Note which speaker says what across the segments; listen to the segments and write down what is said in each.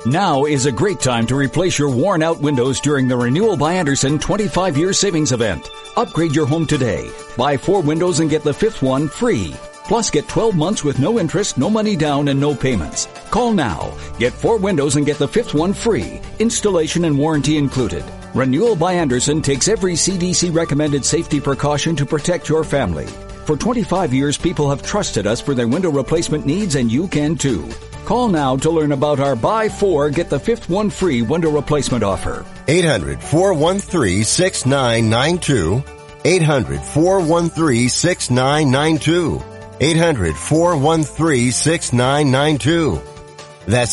Speaker 1: Now is a great time to replace your worn-out windows during the Renewal by Andersen 25-year savings event. Upgrade your home today. Buy 4 windows and get the 5th one free. Plus, get 12 months with no interest, no money down, and no payments. Call now. Get 4 windows and get the 5th one free. Installation and warranty included. Renewal by Andersen takes every CDC recommended safety precaution to protect your family. For 25 years, people have trusted us for their window replacement needs, and you can too. Call now to learn about our buy 4, get the 5th one free window replacement offer.
Speaker 2: 800-413-6992. 800-413-6992. 800-413-6992. That's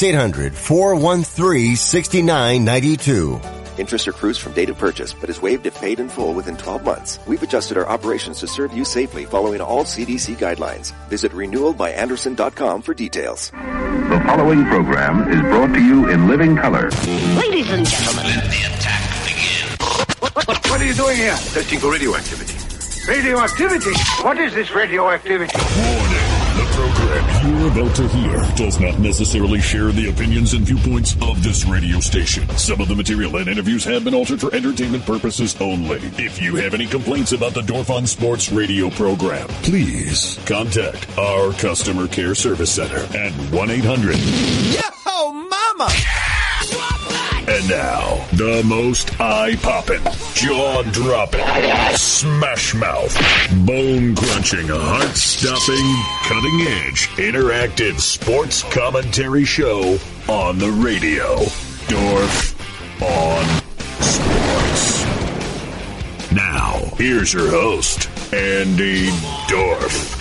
Speaker 2: 800-413-6992.
Speaker 3: Interest accrues from date of purchase, but is waived if paid in full within 12 months. We've adjusted our operations to serve you safely following all CDC guidelines. Visit renewalbyandersen.com for details.
Speaker 4: The following program is brought to you in living color.
Speaker 5: Ladies and gentlemen,
Speaker 6: let the attack begin.
Speaker 7: What are you doing here?
Speaker 6: Testing for radioactivity.
Speaker 7: Radioactivity? What is this radioactivity?
Speaker 8: Warning. The program you're about to hear does not necessarily share the opinions and viewpoints of this radio station. Some of the material and interviews have been altered for entertainment purposes only. If you have any complaints about the Dorf on Sports radio program, please contact our customer care service center at 1-800.
Speaker 9: Yo, mama!
Speaker 8: And now, the most eye-popping, jaw-dropping, smash-mouth, bone-crunching, heart-stopping, cutting-edge, interactive sports commentary show on the radio. Dorf on Sports. Now, here's your host, Andy Dorf.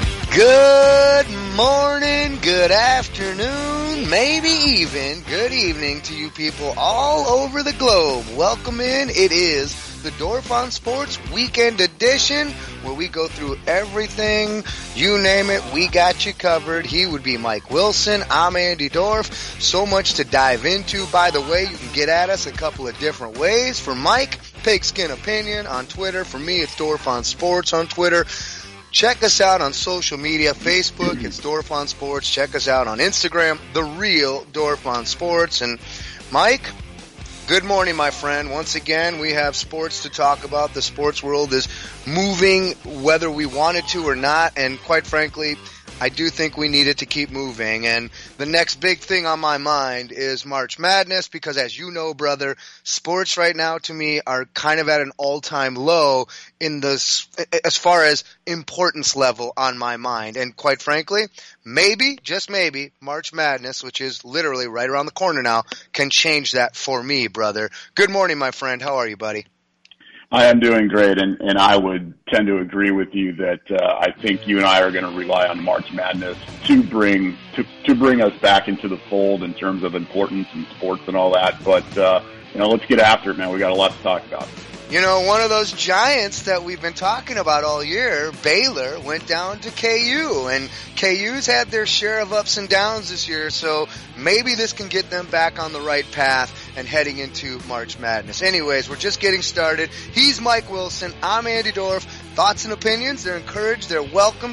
Speaker 9: Good morning, good afternoon, maybe even good evening to you people all over the globe. Welcome in. It is the Dorf on Sports Weekend Edition, where we go through everything, you name it, we got you covered. He would be Mike Wilson. I'm Andy Dorf. So much to dive into. By the way, you can get at us a couple of different ways. For Mike, Pigskin Opinion on Twitter. For me, it's Dorf on Sports on Twitter. Check us out on social media. Facebook, it's Dorf on Sports. Check us out on Instagram, The Real Dorf on Sports. And Mike, good morning, my friend. Once again, we have sports to talk about. The sports world is moving whether we wanted to or not. And quite frankly, I do think we need it to keep moving. And the next big thing on my mind is March Madness, because as you know, brother, sports right now to me are kind of at an all-time low in this, as far as importance level on my mind. And quite frankly, maybe, just maybe, March Madness, which is literally right around the corner now, can change that for me, brother. Good morning, my friend. How are you, buddy?
Speaker 10: I am doing great, and I would tend to agree with you that I think you and I are going to rely on March Madness to bring us back into the fold in terms of importance in sports and all that. But let's get after it, man. We got a lot to talk about.
Speaker 9: You know, one of those giants that we've been talking about all year, Baylor, went down to KU, and KU's had their share of ups and downs this year, so maybe this can get them back on the right path and heading into March Madness. Anyways, we're just getting started. He's Mike Wilson. I'm Andy Dorf. Thoughts and opinions, they're encouraged. They're welcomed.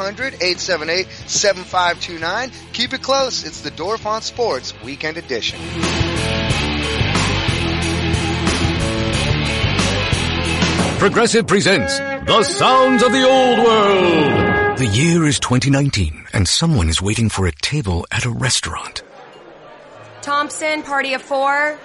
Speaker 9: 1-800-878-7529. Keep it close. It's the Dorf on Sports Weekend Edition.
Speaker 11: Progressive presents The Sounds of the Old World. The year is 2019, and someone is waiting for a table at a restaurant.
Speaker 12: Thompson, party of 4.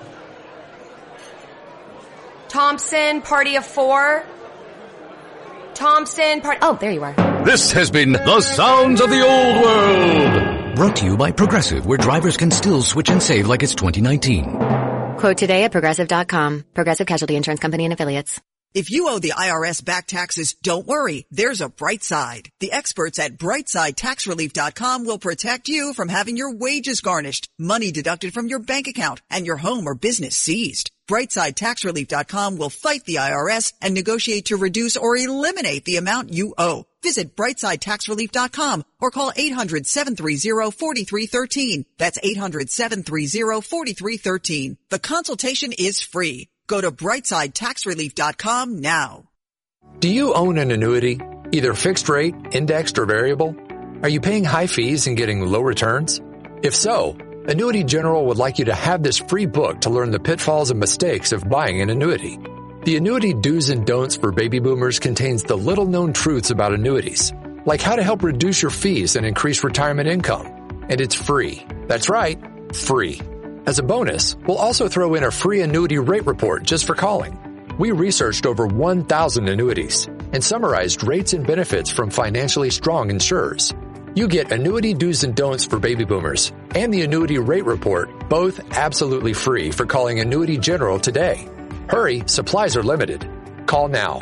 Speaker 12: Thompson, party of 4. Thompson, party... Oh, there you are.
Speaker 11: This has been The Sounds of the Old World. Brought to you by Progressive, where drivers can still switch and save like it's 2019.
Speaker 13: Quote today at Progressive.com. Progressive Casualty Insurance Company and Affiliates.
Speaker 14: If you owe the IRS back taxes, don't worry. There's a bright side. The experts at BrightSideTaxRelief.com will protect you from having your wages garnished, money deducted from your bank account, and your home or business seized. BrightSideTaxRelief.com will fight the IRS and negotiate to reduce or eliminate the amount you owe. Visit BrightSideTaxRelief.com or call 800-730-4313. That's 800-730-4313. The consultation is free. Go to BrightSideTaxRelief.com now.
Speaker 15: Do you own an annuity, either fixed rate, indexed, or variable? Are you paying high fees and getting low returns? If so, Annuity General would like you to have this free book to learn the pitfalls and mistakes of buying an annuity. The Annuity Do's and Don'ts for Baby Boomers contains the little-known truths about annuities, like how to help reduce your fees and increase retirement income. And it's free. That's right, free. As a bonus, we'll also throw in a free annuity rate report just for calling. We researched over 1,000 annuities and summarized rates and benefits from financially strong insurers. You get Annuity Do's and Don'ts for Baby Boomers and the Annuity Rate Report, both absolutely free for calling Annuity General today. Hurry, supplies are limited. Call now.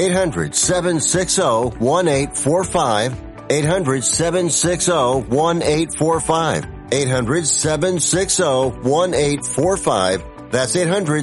Speaker 2: 800-760-1845. 800-760-1845. 800-760-1845. That's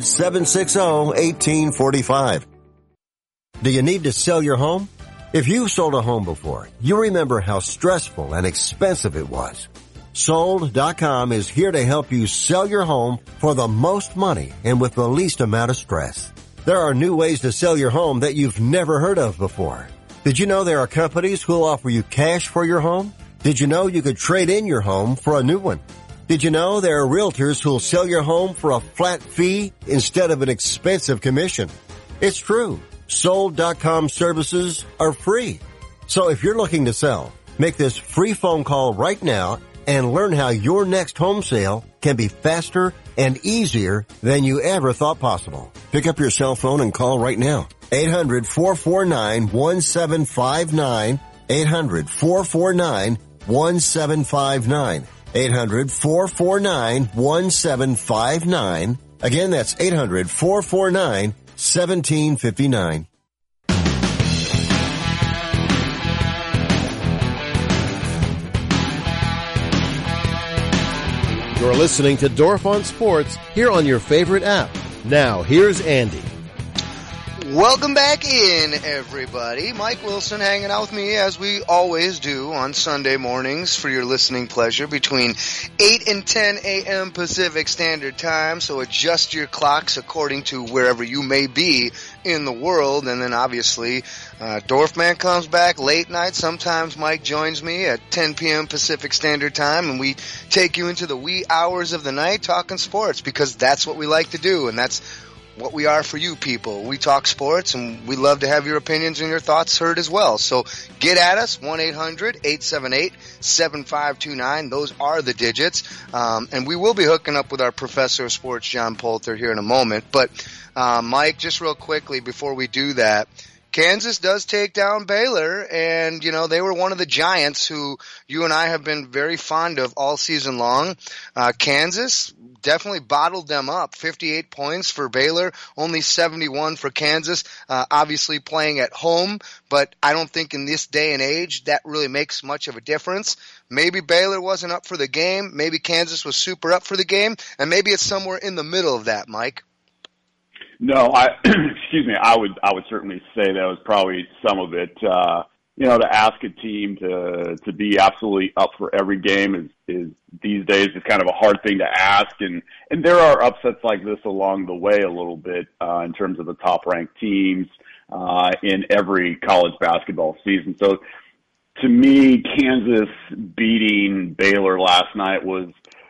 Speaker 2: 800-760-1845. Do you need to sell your home? If you've sold a home before, you remember how stressful and expensive it was. Sold.com is here to help you sell your home for the most money and with the least amount of stress. There are new ways to sell your home that you've never heard of before. Did you know there are companies who'll offer you cash for your home? Did you know you could trade in your home for a new one? Did you know there are realtors who'll sell your home for a flat fee instead of an expensive commission? It's true. Sold.com services are free. So if you're looking to sell, make this free phone call right now and learn how your next home sale can be faster and easier than you ever thought possible. Pick up your cell phone and call right now. 800-449-1759. 800-449-1759. 800-449-1759. Again, that's 800-449-1759.
Speaker 5: You're listening to Dorf on Sports here on your favorite app. Now, here's Andy.
Speaker 9: Welcome back in, everybody. Mike Wilson hanging out with me as we always do on Sunday mornings for your listening pleasure between 8 and 10 a.m. Pacific Standard Time. So adjust your clocks according to wherever you may be in the world. And then obviously, Dorfman comes back late night. Sometimes Mike joins me at 10 p.m. Pacific Standard Time, and we take you into the wee hours of the night talking sports because that's what we like to do, and that's what we are for you people. We talk sports, and we love to have your opinions and your thoughts heard as well. So get at us, 1-800-878-7529. Those are the digits. And we will be hooking up with our professor of sports, John Poulter, here in a moment. But Mike, just real quickly before we do that, Kansas does take down Baylor, and, you know, they were one of the giants who you and I have been very fond of all season long. Kansas definitely bottled them up. 58 points for Baylor, only 71 for Kansas, obviously playing at home, but I don't think in this day and age that really makes much of a difference. Maybe Baylor wasn't up for the game, maybe Kansas was super up for the game, and maybe it's somewhere in the middle of that, Mike.
Speaker 10: No, excuse me, I would certainly say that was probably some of it. You know, to ask a team to be absolutely up for every game is these days is kind of a hard thing to ask, and there are upsets like this along the way a little bit in terms of the top ranked teams in every college basketball season. So to me, Kansas beating Baylor last night was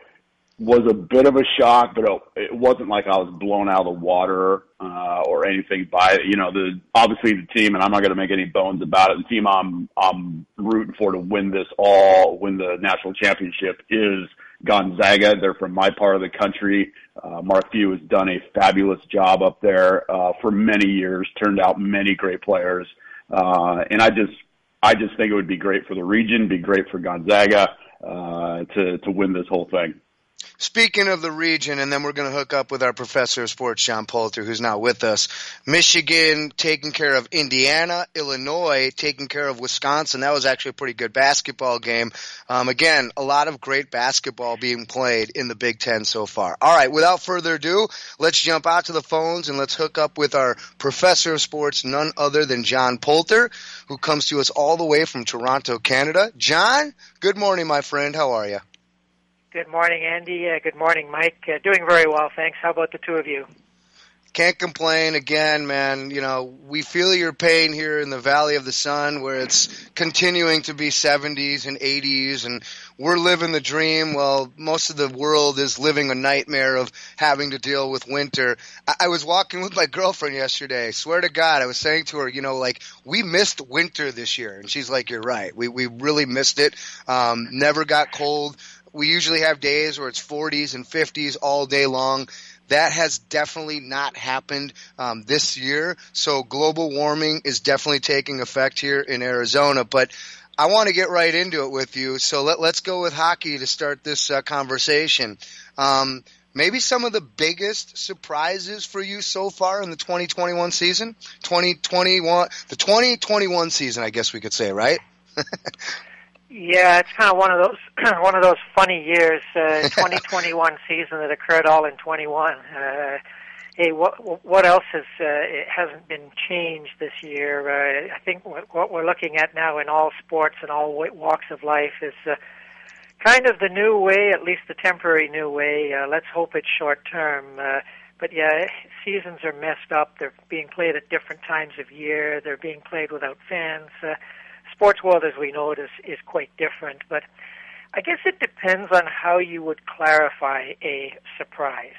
Speaker 10: a bit of a shock, but it wasn't like I was blown out of the water or anything by it. You know, obviously the team, and I'm not going to make any bones about it, the team I'm rooting for to win the national championship is Gonzaga. They're from my part of the country. Mark Few has done a fabulous job up there for many years, turned out many great players, and I just think it would be great for the region, be great for Gonzaga to win this whole thing.
Speaker 9: Speaking of the region, and then we're going to hook up with our professor of sports, John Poulter, who's now with us. Michigan taking care of Indiana, Illinois taking care of Wisconsin. That was actually a pretty good basketball game. Again, a lot of great basketball being played in the Big Ten so far. All right, without further ado, let's jump out to the phones and let's hook up with our professor of sports, none other than John Poulter, who comes to us all the way from Toronto, Canada. John, good morning, my friend. How are you?
Speaker 16: Good morning, Andy. Good morning, Mike. Doing very well, thanks. How about the two of you?
Speaker 9: Can't complain. Again, man, we feel your pain here in the Valley of the Sun where it's continuing to be 70s and 80s, and we're living the dream while most of the world is living a nightmare of having to deal with winter. I was walking with my girlfriend yesterday. Swear to God, I was saying to her, we missed winter this year. And she's like, you're right. We really missed it. Never got cold. We usually have days where it's 40s and 50s all day long. That has definitely not happened this year. So global warming is definitely taking effect here in Arizona. But I want to get right into it with you. So let's go with hockey to start this conversation. Maybe some of the biggest surprises for you so far in the 2021 season? The 2021 season, I guess we could say, right?
Speaker 16: Yeah, it's kind of one of those funny years, 2021 season that occurred all in 21. Hey, what else hasn't been changed this year? I think what we're looking at now in all sports and all walks of life is kind of the new way, at least the temporary new way. Let's hope it's short term. But yeah, seasons are messed up. They're being played at different times of year. They're being played without fans. Sports world, as we know it, is quite different. But I guess it depends on how you would clarify a surprise.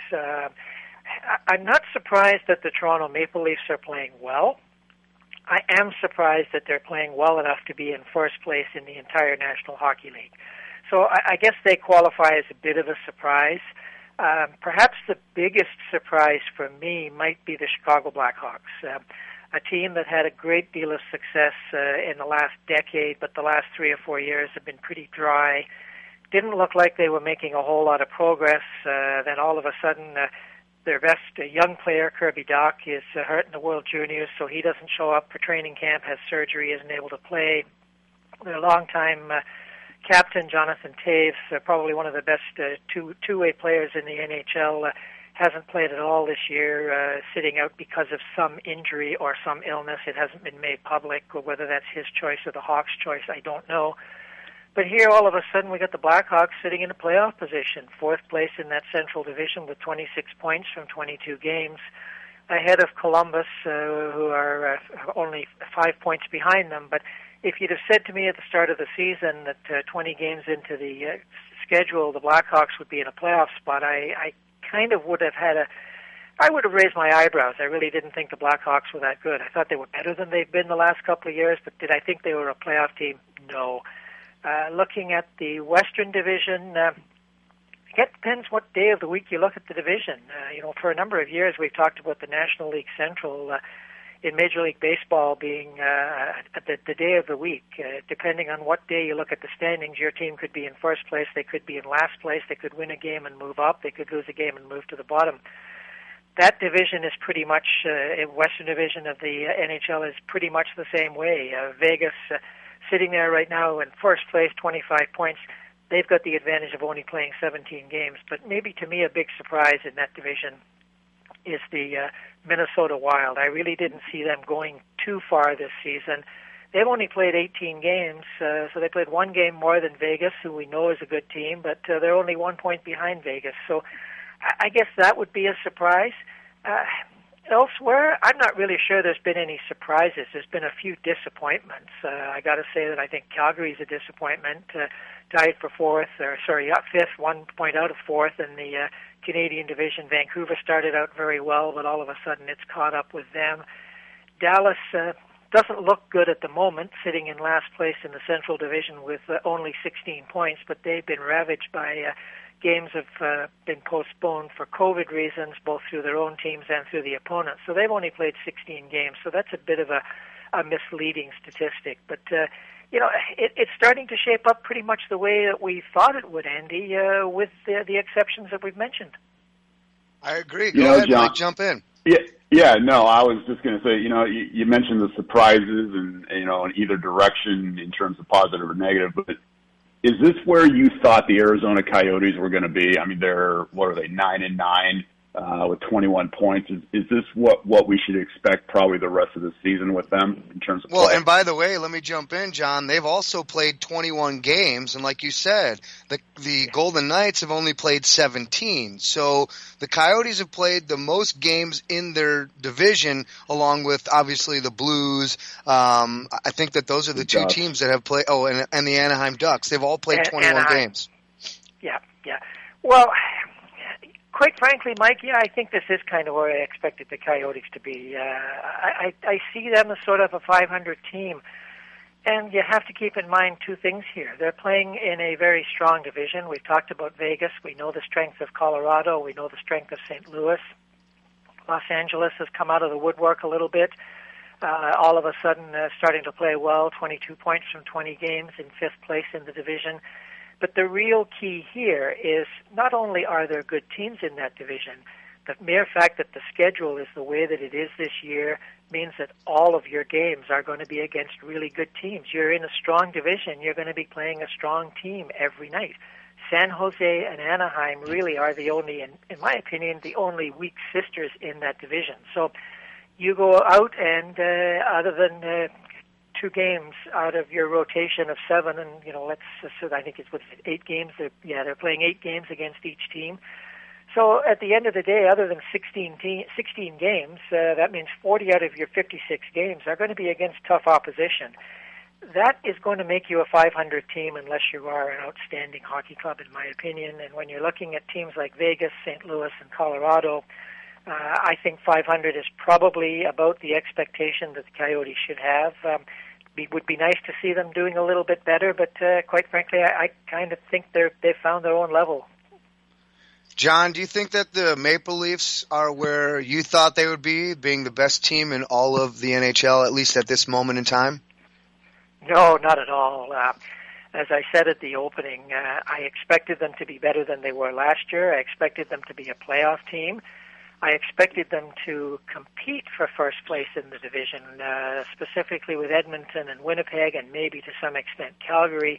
Speaker 16: I'm not surprised that the Toronto Maple Leafs are playing well. I am surprised that they're playing well enough to be in first place in the entire National Hockey League. So I guess they qualify as a bit of a surprise. Perhaps the biggest surprise for me might be the Chicago Blackhawks. A team that had a great deal of success in the last decade, but the last 3 or 4 years have been pretty dry. Didn't look like they were making a whole lot of progress. Then all of a sudden, their best young player, Kirby Dach, is hurt in the World Juniors, so he doesn't show up for training camp, has surgery, isn't able to play. Their longtime captain, Jonathan Toews, probably one of the best two-way players in the NHL, hasn't played at all this year, sitting out because of some injury or some illness. It hasn't been made public, or whether that's his choice or the Hawks' choice, I don't know. But here, all of a sudden, we got the Blackhawks sitting in a playoff position, fourth place in that Central Division with 26 points from 22 games, ahead of Columbus, who are only 5 points behind them. But if you'd have said to me at the start of the season that 20 games into the schedule, the Blackhawks would be in a playoff spot, I kind of would have I would have raised my eyebrows. I really didn't think the Blackhawks were that good. I thought they were better than they've been the last couple of years, but did I think they were a playoff team? No. Looking at the Western Division, it depends what day of the week you look at the division. For a number of years we've talked about the National League Central in Major League Baseball being the day of the week. Depending on what day you look at the standings, your team could be in first place, they could be in last place, they could win a game and move up, they could lose a game and move to the bottom. That division is pretty much, Western Division of the NHL is pretty much the same way. Vegas sitting there right now in first place, 25 points. They've got the advantage of only playing 17 games. But maybe to me a big surprise in that division is the Minnesota Wild. I really didn't see them going too far this season. They've only played 18 games, so they played one game more than Vegas, who we know is a good team, but they're only 1 point behind Vegas. So I guess that would be a surprise. Elsewhere, I'm not really sure there's been any surprises. There's been a few disappointments. I got to say that I think Calgary's a disappointment. Tied for fifth, 1 point out of fourth in the Canadian division. Vancouver started out very well, but all of a sudden it's caught up with them. Dallas doesn't look good at the moment, sitting in last place in the Central Division with only 16 points, but they've been ravaged by games have been postponed for COVID reasons, both through their own teams and through the opponents. So they've only played 16 games, so that's a bit of a misleading statistic. But, it's starting to shape up pretty much the way that we thought it would, Andy, with the exceptions that we've mentioned.
Speaker 9: I agree. Go ahead, John. Mike, jump in.
Speaker 10: No, I was just going to say, you mentioned the surprises and, in either direction in terms of positive or negative, but is this where you thought the Arizona Coyotes were going to be? I mean, what are they, 9-9? with 21 points. Is this what we should expect probably the rest of the season with them in terms of play?
Speaker 9: Well, and by the way, let me jump in, John. They've also played 21 games, and like you said, the Golden Knights have only played 17. So the Coyotes have played the most games in their division, along with obviously the Blues. I think that those are the two teams that have played. Oh, and the Anaheim Ducks. They've all played 21 games.
Speaker 16: Yeah. Well, quite frankly, Mike, I think this is kind of where I expected the Coyotes to be. I see them as sort of a 500 team. And you have to keep in mind two things here. They're playing in a very strong division. We've talked about Vegas. We know the strength of Colorado. We know the strength of St. Louis. Los Angeles has come out of the woodwork a little bit. All of a sudden starting to play well, 22 points from 20 games in 5th place in the division. But the real key here is not only are there good teams in that division, the mere fact that the schedule is the way that it is this year means that all of your games are going to be against really good teams. You're in a strong division. You're going to be playing a strong team every night. San Jose and Anaheim really are the only, in my opinion, the only weak sisters in that division. So you go out and other than 2 games out of your rotation of 7, and I think it's 8 games. They're playing 8 games against each team. So at the end of the day, other than 16 games, that means 40 out of your 56 games are going to be against tough opposition. That is going to make you a 500 team unless you are an outstanding hockey club, in my opinion. And when you're looking at teams like Vegas, St. Louis, and Colorado, I think 500 is probably about the expectation that the Coyotes should have. It would be nice to see them doing a little bit better, but quite frankly, I kind of think they've found their own level.
Speaker 9: John, do you think that the Maple Leafs are where you thought they would be, being the best team in all of the NHL, at least at this moment in time?
Speaker 16: No, not at all. As I said at the opening, I expected them to be better than they were last year. I expected them to be a playoff team. I expected them to compete for first place in the division, specifically with Edmonton and Winnipeg and maybe to some extent Calgary.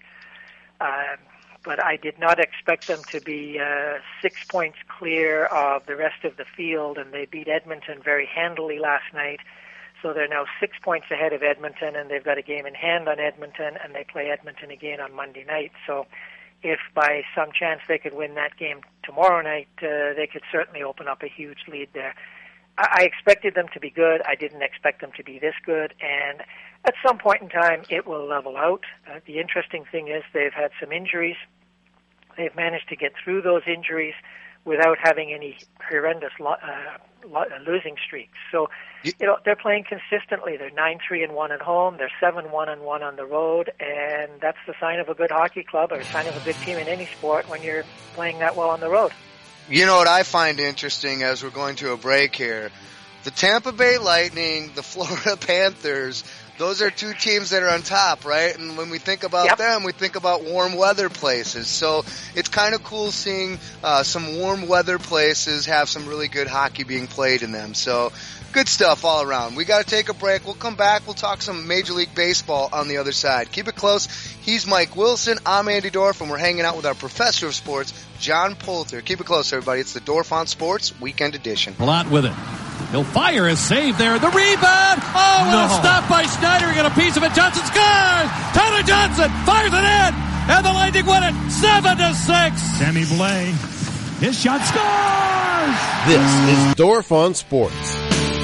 Speaker 16: But I did not expect them to be 6 points clear of the rest of the field, and they beat Edmonton very handily last night. So they're now 6 points ahead of Edmonton, and they've got a game in hand on Edmonton, and they play Edmonton again on Monday night. So if by some chance they could win that game tomorrow night, they could certainly open up a huge lead there. I expected them to be good. I didn't expect them to be this good, and at some point in time, it will level out. The interesting thing is they've had some injuries. They've managed to get through those injuries without having any horrendous losing streaks. So, they're playing consistently. They're 9-3-1 at home. They're 7-1-1 on the road, and that's the sign of a good hockey club or a sign of a good team in any sport when you're playing that well on the road.
Speaker 9: You know what I find interesting as we're going to a break here? The Tampa Bay Lightning, the Florida Panthers, those are 2 teams that are on top, right? And when we think about them, we think about warm weather places. So it's kind of cool seeing some warm weather places have some really good hockey being played in them. So good stuff all around. We got to take a break. We'll come back. We'll talk some Major League Baseball on the other side. Keep it close. He's Mike Wilson. I'm Andy Dorf, and we're hanging out with our professor of sports, John Poulter. Keep it close, everybody. It's the Dorf on Sports Weekend Edition.
Speaker 17: A lot with it. He'll fire his save there. The rebound. Oh, what a stop by Schneider. He got a piece of it. Johnson scores. Tyler Johnson fires it in. And the Lightning win it 7-6. Sammy Blais. His shot scores.
Speaker 5: This is Dorf on Sports.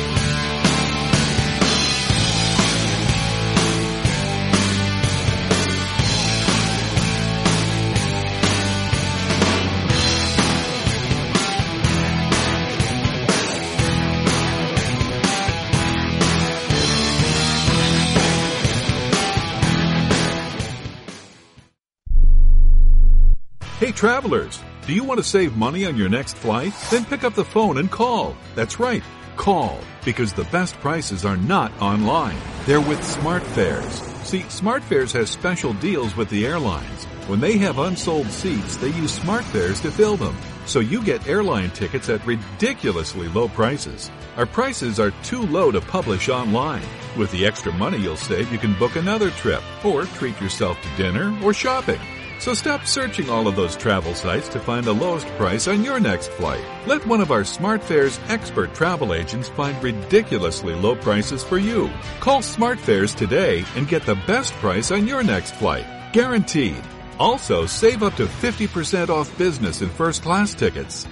Speaker 18: Hey travelers, do you want to save money on your next flight? Then pick up the phone and call. That's right, call, because the best prices are not online. They're with SmartFares. See, SmartFares has special deals with the airlines. When they have unsold seats, they use SmartFares to fill them. So you get airline tickets at ridiculously low prices. Our prices are too low to publish online. With the extra money you'll save, you can book another trip or treat yourself to dinner or shopping. So stop searching all of those travel sites to find the lowest price on your next flight. Let one of our SmartFares expert travel agents find ridiculously low prices for you. Call SmartFares today and get the best price on your next flight. Guaranteed. Also, save up to 50% off business and first class tickets.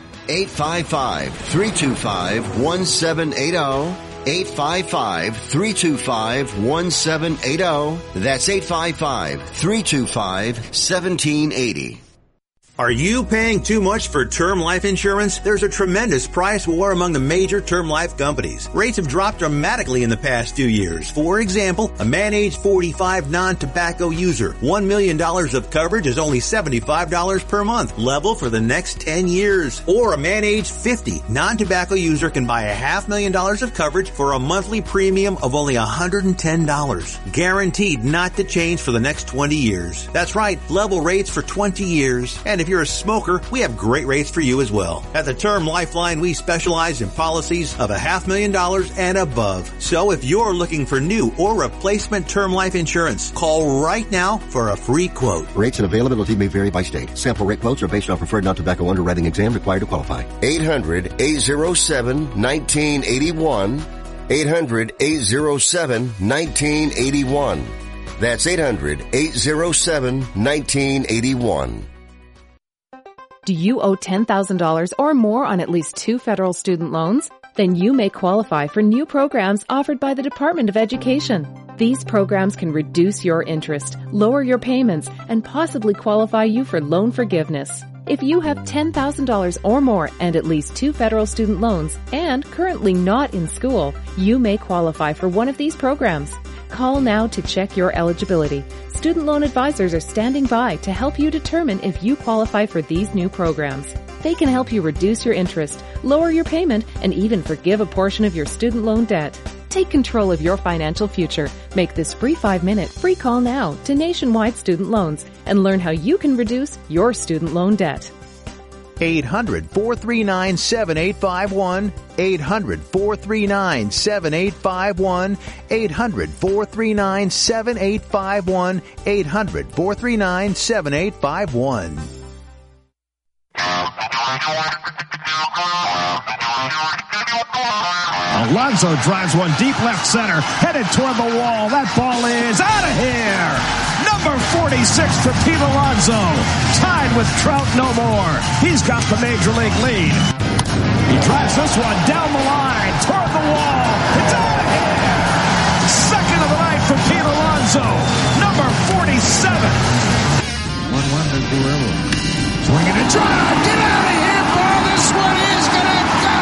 Speaker 2: 855-325-1780. 855-325-1780. That's 855-325-1780.
Speaker 19: Are you paying too much for term life insurance? There's a tremendous price war among the major term life companies. Rates have dropped dramatically in the past few years. For example, a man age 45 non-tobacco user, $1 million of coverage is only $75 per month, level for the next 10 years. Or a man age 50 non-tobacco user can buy $500,000 of coverage for a monthly premium of only $110. Guaranteed not to change for the next 20 years. That's right, level rates for 20 years. And if you're a smoker, we have great rates for you as well. At the Term Lifeline, we specialize in policies of $500,000 and above. So if you're looking for new or replacement term life insurance, call right now for a free quote.
Speaker 2: Rates and availability may vary by state. Sample rate quotes are based on preferred non-tobacco underwriting exam required to qualify. 800-807-1981. 800-807-1981. That's 800-807-1981.
Speaker 20: Do you owe $10,000 or more on at least 2 federal student loans? Then you may qualify for new programs offered by the Department of Education. These programs can reduce your interest, lower your payments, and possibly qualify you for loan forgiveness. If you have $10,000 or more and at least 2 federal student loans and currently not in school, you may qualify for one of these programs. Call now to check your eligibility. Student loan advisors are standing by to help you determine if you qualify for these new programs. They can help you reduce your interest, lower your payment, and even forgive a portion of your student loan debt. Take control of your financial future. Make this free 5-minute free call now to Nationwide Student Loans and learn how you can reduce your student loan debt.
Speaker 21: 800-439-7851. 800-439-7851. 800-439-7851. 800-439-7851.
Speaker 17: Alonso drives one deep left center, headed toward the wall. That ball is out of here. Number 46 for Pete Alonso, tied with Trout no more. He's got the major league lead. He drives this one down the line, toward the wall. It's out of here. Second of the night for Pete Alonso, number 47. 1-1 to Guerrero. Swinging a drive. Get out of here, ball. This one is going to go.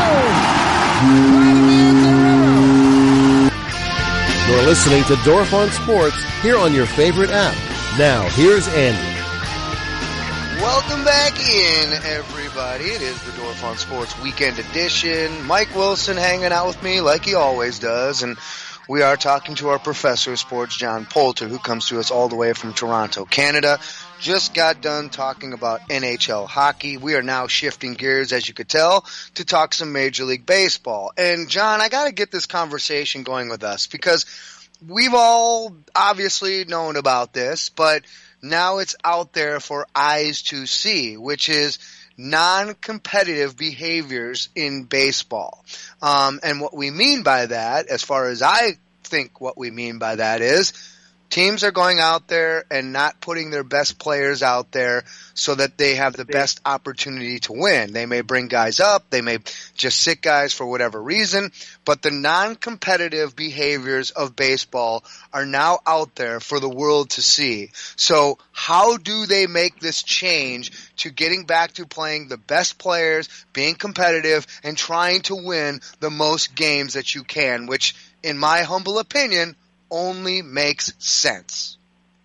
Speaker 5: You're listening to Dorf on Sports here on your favorite app. Now, here's Andy.
Speaker 9: Welcome back in, everybody. It is the Dorf on Sports Weekend Edition. Mike Wilson hanging out with me like he always does, and we are talking to our professor of sports, John Poulter, who comes to us all the way from Toronto, Canada. Just got done talking about NHL hockey. We are now shifting gears, as you could tell, to talk some Major League Baseball. And, John, I got to get this conversation going with us because we've all obviously known about this, but now it's out there for eyes to see, which is non-competitive behaviors in baseball. And what we mean by that, as far as I think what we mean by that is, teams are going out there and not putting their best players out there so that they have the best opportunity to win. They may bring guys up, they may just sit guys for whatever reason, but the non-competitive behaviors of baseball are now out there for the world to see. So how do they make this change to getting back to playing the best players, being competitive, and trying to win the most games that you can, which, in my humble opinion, only makes sense?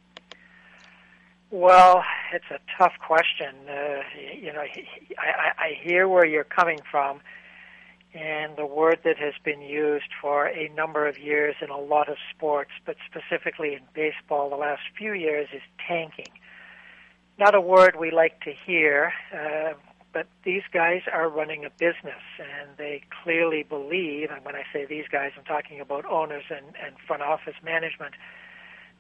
Speaker 16: Well, it's a tough question. I hear where you're coming from, and the word that has been used for a number of years in a lot of sports, but specifically in baseball the last few years, is tanking. Not a word we like to hear, but these guys are running a business, and they clearly believe, and when I say these guys, I'm talking about owners and front office management,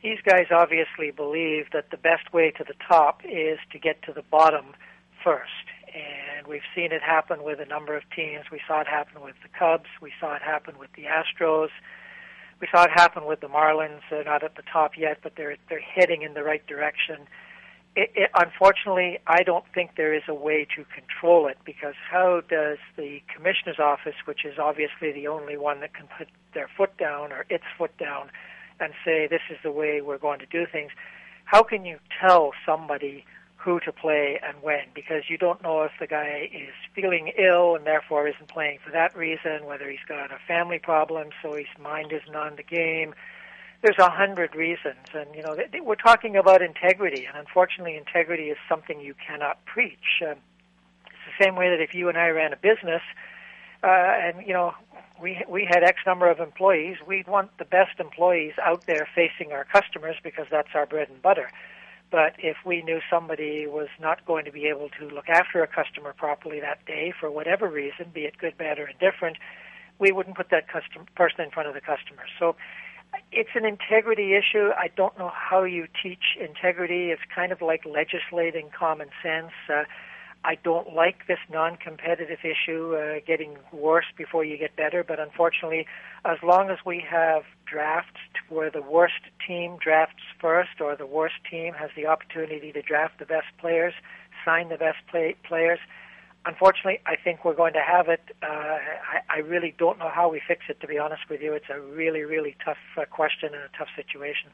Speaker 16: these guys obviously believe that the best way to the top is to get to the bottom first. And we've seen it happen with a number of teams. We saw it happen with the Cubs. We saw it happen with the Astros. We saw it happen with the Marlins. They're not at the top yet, but they're heading in the right direction. Unfortunately, I don't think there is a way to control it, because how does the commissioner's office, which is obviously the only one that can put their foot down or its foot down and say this is the way we're going to do things, how can you tell somebody who to play and when? Because you don't know if the guy is feeling ill and therefore isn't playing for that reason, whether he's got a family problem so his mind isn't on the game. There's 100 reasons, and we're talking about integrity, and unfortunately integrity is something you cannot preach. It's the same way that if you and I ran a business, and we had X number of employees, we'd want the best employees out there facing our customers because that's our bread and butter. But if we knew somebody was not going to be able to look after a customer properly that day for whatever reason, be it good, bad, or indifferent, we wouldn't put that person in front of the customer. So it's an integrity issue. I don't know how you teach integrity. It's kind of like legislating common sense. I don't like this non-competitive issue getting worse before you get better, but unfortunately, as long as we have drafts where the worst team drafts first, or the worst team has the opportunity to draft the best players, sign the best players, unfortunately, I think we're going to have it. I really don't know how we fix it, to be honest with you. It's a really, really tough question and a tough situation.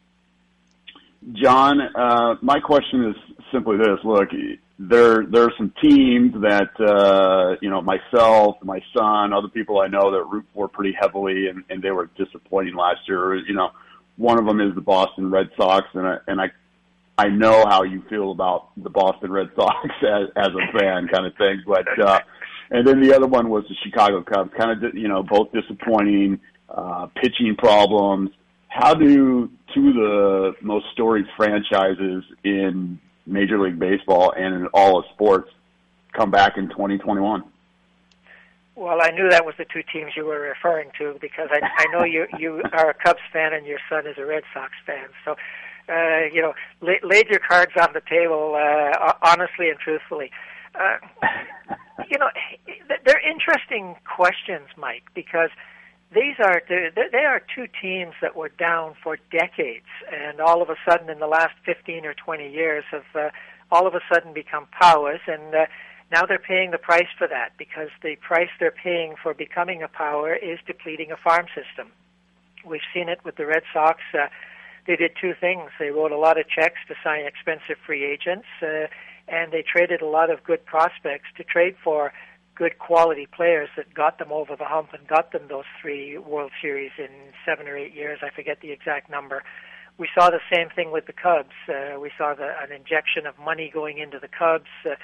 Speaker 10: John, my question is simply this. Look, there are some teams that, myself, my son, other people I know that root for pretty heavily, and they were disappointing last year. One of them is the Boston Red Sox, and I know how you feel about the Boston Red Sox as a fan kind of thing. But, and then the other one was the Chicago Cubs, kind of, both disappointing, pitching problems. How do two of the most storied franchises in Major League Baseball and in all of sports come back in 2021?
Speaker 16: Well, I knew that was the two teams you were referring to, because I know you are a Cubs fan and your son is a Red Sox fan. So, laid your cards on the table, honestly and truthfully. They're interesting questions, Mike, because they are two teams that were down for decades, and all of a sudden in the last 15 or 20 years have all of a sudden become powers, and now they're paying the price for that, because the price they're paying for becoming a power is depleting a farm system. We've seen it with the Red Sox. They did two things. They wrote a lot of checks to sign expensive free agents, and they traded a lot of good prospects to trade for good quality players that got them over the hump and got them those 3 World Series in 7 or 8 years. I forget the exact number. We saw the same thing with the Cubs. We saw an injection of money going into the Cubs.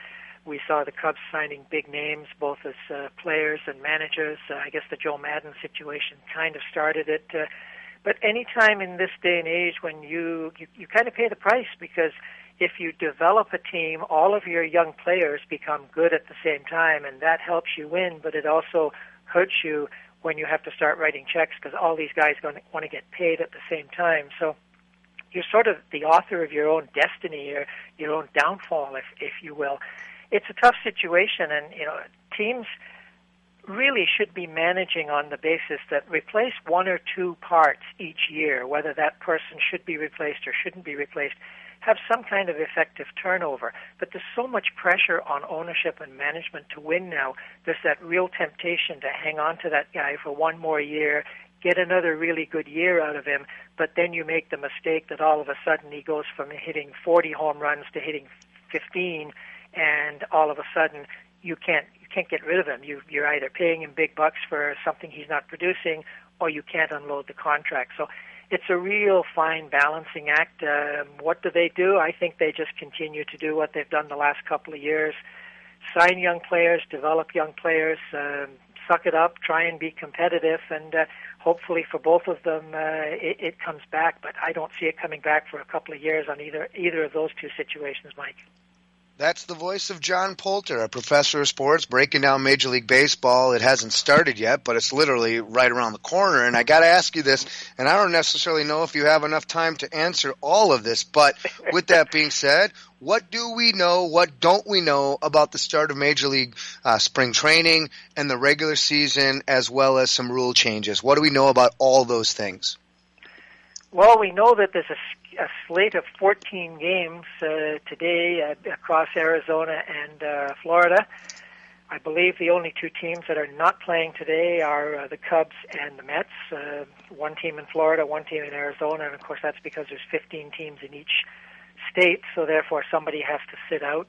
Speaker 16: We saw the Cubs signing big names, both as players and managers. I guess the Joe Madden situation kind of started it. But any time in this day and age when you kind of pay the price, because if you develop a team, all of your young players become good at the same time, and that helps you win, but it also hurts you when you have to start writing checks, because all these guys want to get paid at the same time. So you're sort of the author of your own destiny, or your own downfall, if you will. It's a tough situation, and teams really should be managing on the basis that replace 1 or 2 parts each year, whether that person should be replaced or shouldn't be replaced. Have some kind of effective turnover. But there's so much pressure on ownership and management to win now. There's that real temptation to hang on to that guy for 1 more year, get another really good year out of him, but then you make the mistake that all of a sudden he goes from hitting 40 home runs to hitting 15, and all of a sudden you can't get rid of him. You're either paying him big bucks for something he's not producing, or you can't unload the contract. So it's a real fine balancing act. What do? I think they just continue to do what they've done the last couple of years. Sign young players, develop young players, suck it up, try and be competitive, and hopefully for both of them it comes back. But I don't see it coming back for a couple of years on either of those two situations, Mike.
Speaker 9: That's the voice of John Poulter, a professor of sports, breaking down Major League Baseball. It hasn't started yet, but it's literally right around the corner. And I got to ask you this, and I don't necessarily know if you have enough time to answer all of this, but with that being said, what do we know, what don't we know about the start of Major League spring training and the regular season, as well as some rule changes? What do we know about all those things?
Speaker 16: Well, we know that there's a slate of 14 games today across Arizona and Florida. I believe the only two teams that are not playing today are the Cubs and the Mets. One team in Florida, one team in Arizona, and of course that's because there's 15 teams in each state, so therefore somebody has to sit out.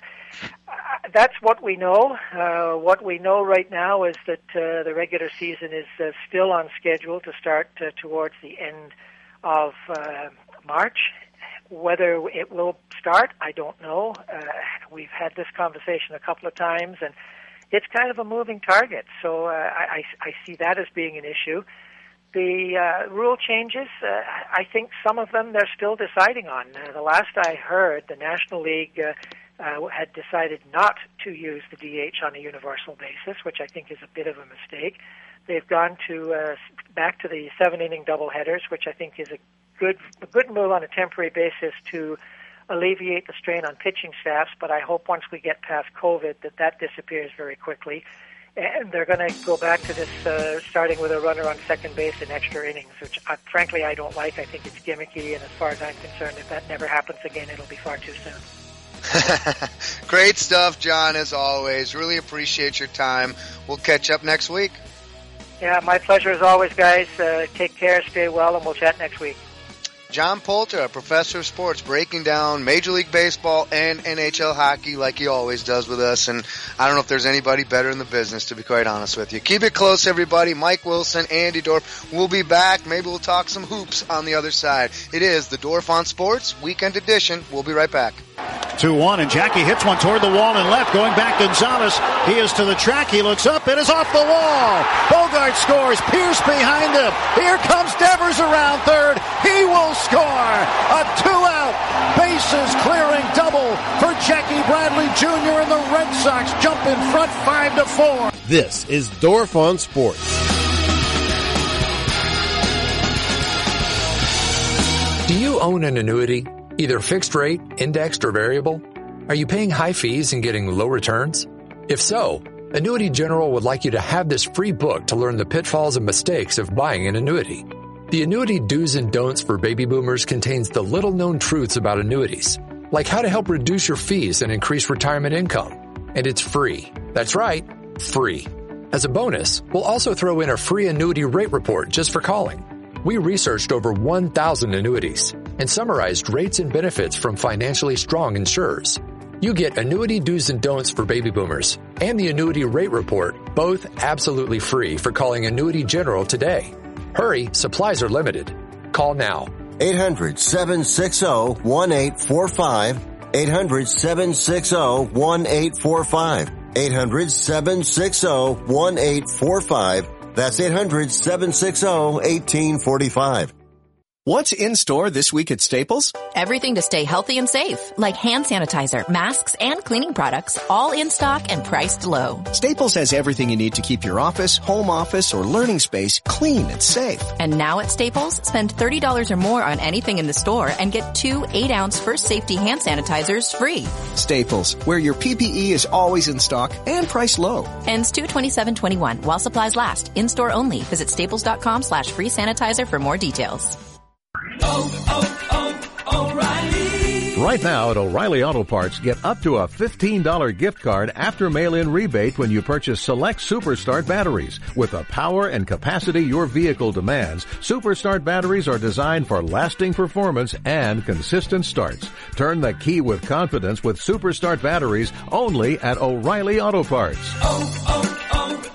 Speaker 16: That's what we know. What we know right now is that the regular season is still on schedule to start towards the end of March. Whether it will start, I don't know. We've had this conversation a couple of times, and it's kind of a moving target, so I see that as being an issue. The rule changes, I think some of them they're still deciding on. The last I heard, the National League had decided not to use the DH on a universal basis, which I think is a bit of a mistake. They've gone to back to the 7-inning doubleheaders, which I think is a good move on a temporary basis to alleviate the strain on pitching staffs, but I hope once we get past COVID that disappears very quickly. And they're going to go back to this starting with a runner on second base in extra innings, which frankly I don't like. I think it's gimmicky, and as far as I'm concerned, if that never happens again, it'll be far too soon.
Speaker 9: Great stuff, John, as always. Really appreciate your time. We'll catch up next week.
Speaker 16: Yeah, my pleasure as always, guys. Take care, stay well, and we'll chat next week.
Speaker 9: John Poulter, a professor of sports, breaking down Major League Baseball and NHL hockey like he always does with us. And I don't know if there's anybody better in the business, to be quite honest with you. Keep it close, everybody. Mike Wilson, Andy Dorf. We'll be back. Maybe we'll talk some hoops on the other side. It is the Dorf on Sports Weekend Edition. We'll be right back.
Speaker 1: 2-1, and Jackie hits one toward the wall and left. Going back, Gonzalez. He is to the track. He looks up. It is off the wall. Bogart scores. Pierce behind him. Here comes Devers around third. He will score. A 2-out, bases clearing double for Jackie Bradley Jr. and the Red Sox jump in front 5-4.
Speaker 5: This is Dorf on Sports.
Speaker 15: Do you own an annuity, either fixed rate, indexed, or variable? Are you paying high fees and getting low returns? If so, Annuity General would like you to have this free book to learn the pitfalls and mistakes of buying an annuity. The Annuity Do's and Don'ts for Baby Boomers contains the little-known truths about annuities, like how to help reduce your fees and increase retirement income. And it's free. That's right, free. As a bonus, we'll also throw in a free annuity rate report just for calling. We researched over 1,000 annuities and summarized rates and benefits from financially strong insurers. You get Annuity Do's and Don'ts for Baby Boomers and the Annuity Rate Report, both absolutely free for calling Annuity General today. Hurry, supplies are limited. Call now.
Speaker 2: 800-760-1845. 800-760-1845. 800-760-1845. That's 800-760-1845.
Speaker 22: What's in store this week at Staples?
Speaker 23: Everything to stay healthy and safe, like hand sanitizer, masks, and cleaning products, all in stock and priced low.
Speaker 22: Staples has everything you need to keep your office, home office, or learning space clean and safe.
Speaker 23: And now at Staples, spend $30 or more on anything in the store and get 2 8-ounce First Safety hand sanitizers free.
Speaker 22: Staples, where your PPE is always in stock and priced low.
Speaker 23: Ends 2/27/21 while supplies last. In-store only. Visit staples.com/free sanitizer for more details.
Speaker 24: O'Reilly. Right now at O'Reilly Auto Parts, get up to a $15 gift card after mail-in rebate when you purchase select Superstart batteries. With the power and capacity your vehicle demands, Superstart batteries are designed for lasting performance and consistent starts. Turn the key with confidence with Superstart batteries only at O'Reilly Auto Parts.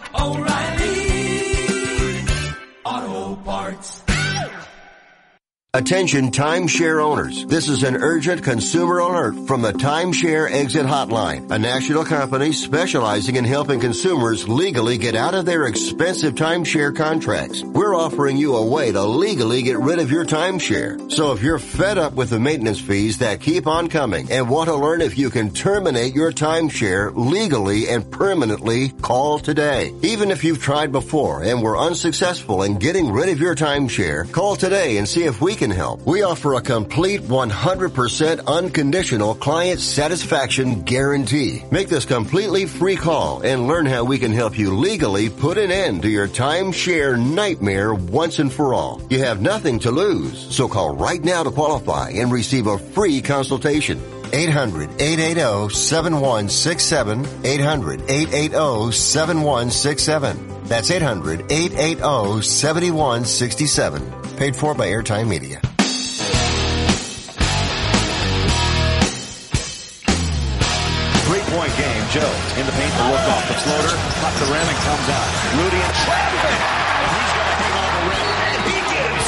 Speaker 25: O'Reilly Auto Parts.
Speaker 2: Attention timeshare owners. This is an urgent consumer alert from the Timeshare Exit Hotline, a national company specializing in helping consumers legally get out of their expensive timeshare contracts. We're offering you a way to legally get rid of your timeshare. So if you're fed up with the maintenance fees that keep on coming and want to learn if you can terminate your timeshare legally and permanently, call today. Even if you've tried before and were unsuccessful in getting rid of your timeshare, call today and see if we can help. We offer a complete 100% unconditional client satisfaction guarantee. Make this completely free call and learn how we can help you legally put an end to your timeshare nightmare once and for all. You have nothing to lose, so call right now to qualify and receive a free consultation. 800-880-7167. 800-880-7167. That's 800-880-7167. Paid for by Airtime Media.
Speaker 1: Three-point game. Joe in the paint to look off the floater. Cut the rim and comes out. Rudy in traffic. And he's going to hang on the rim. And he gives.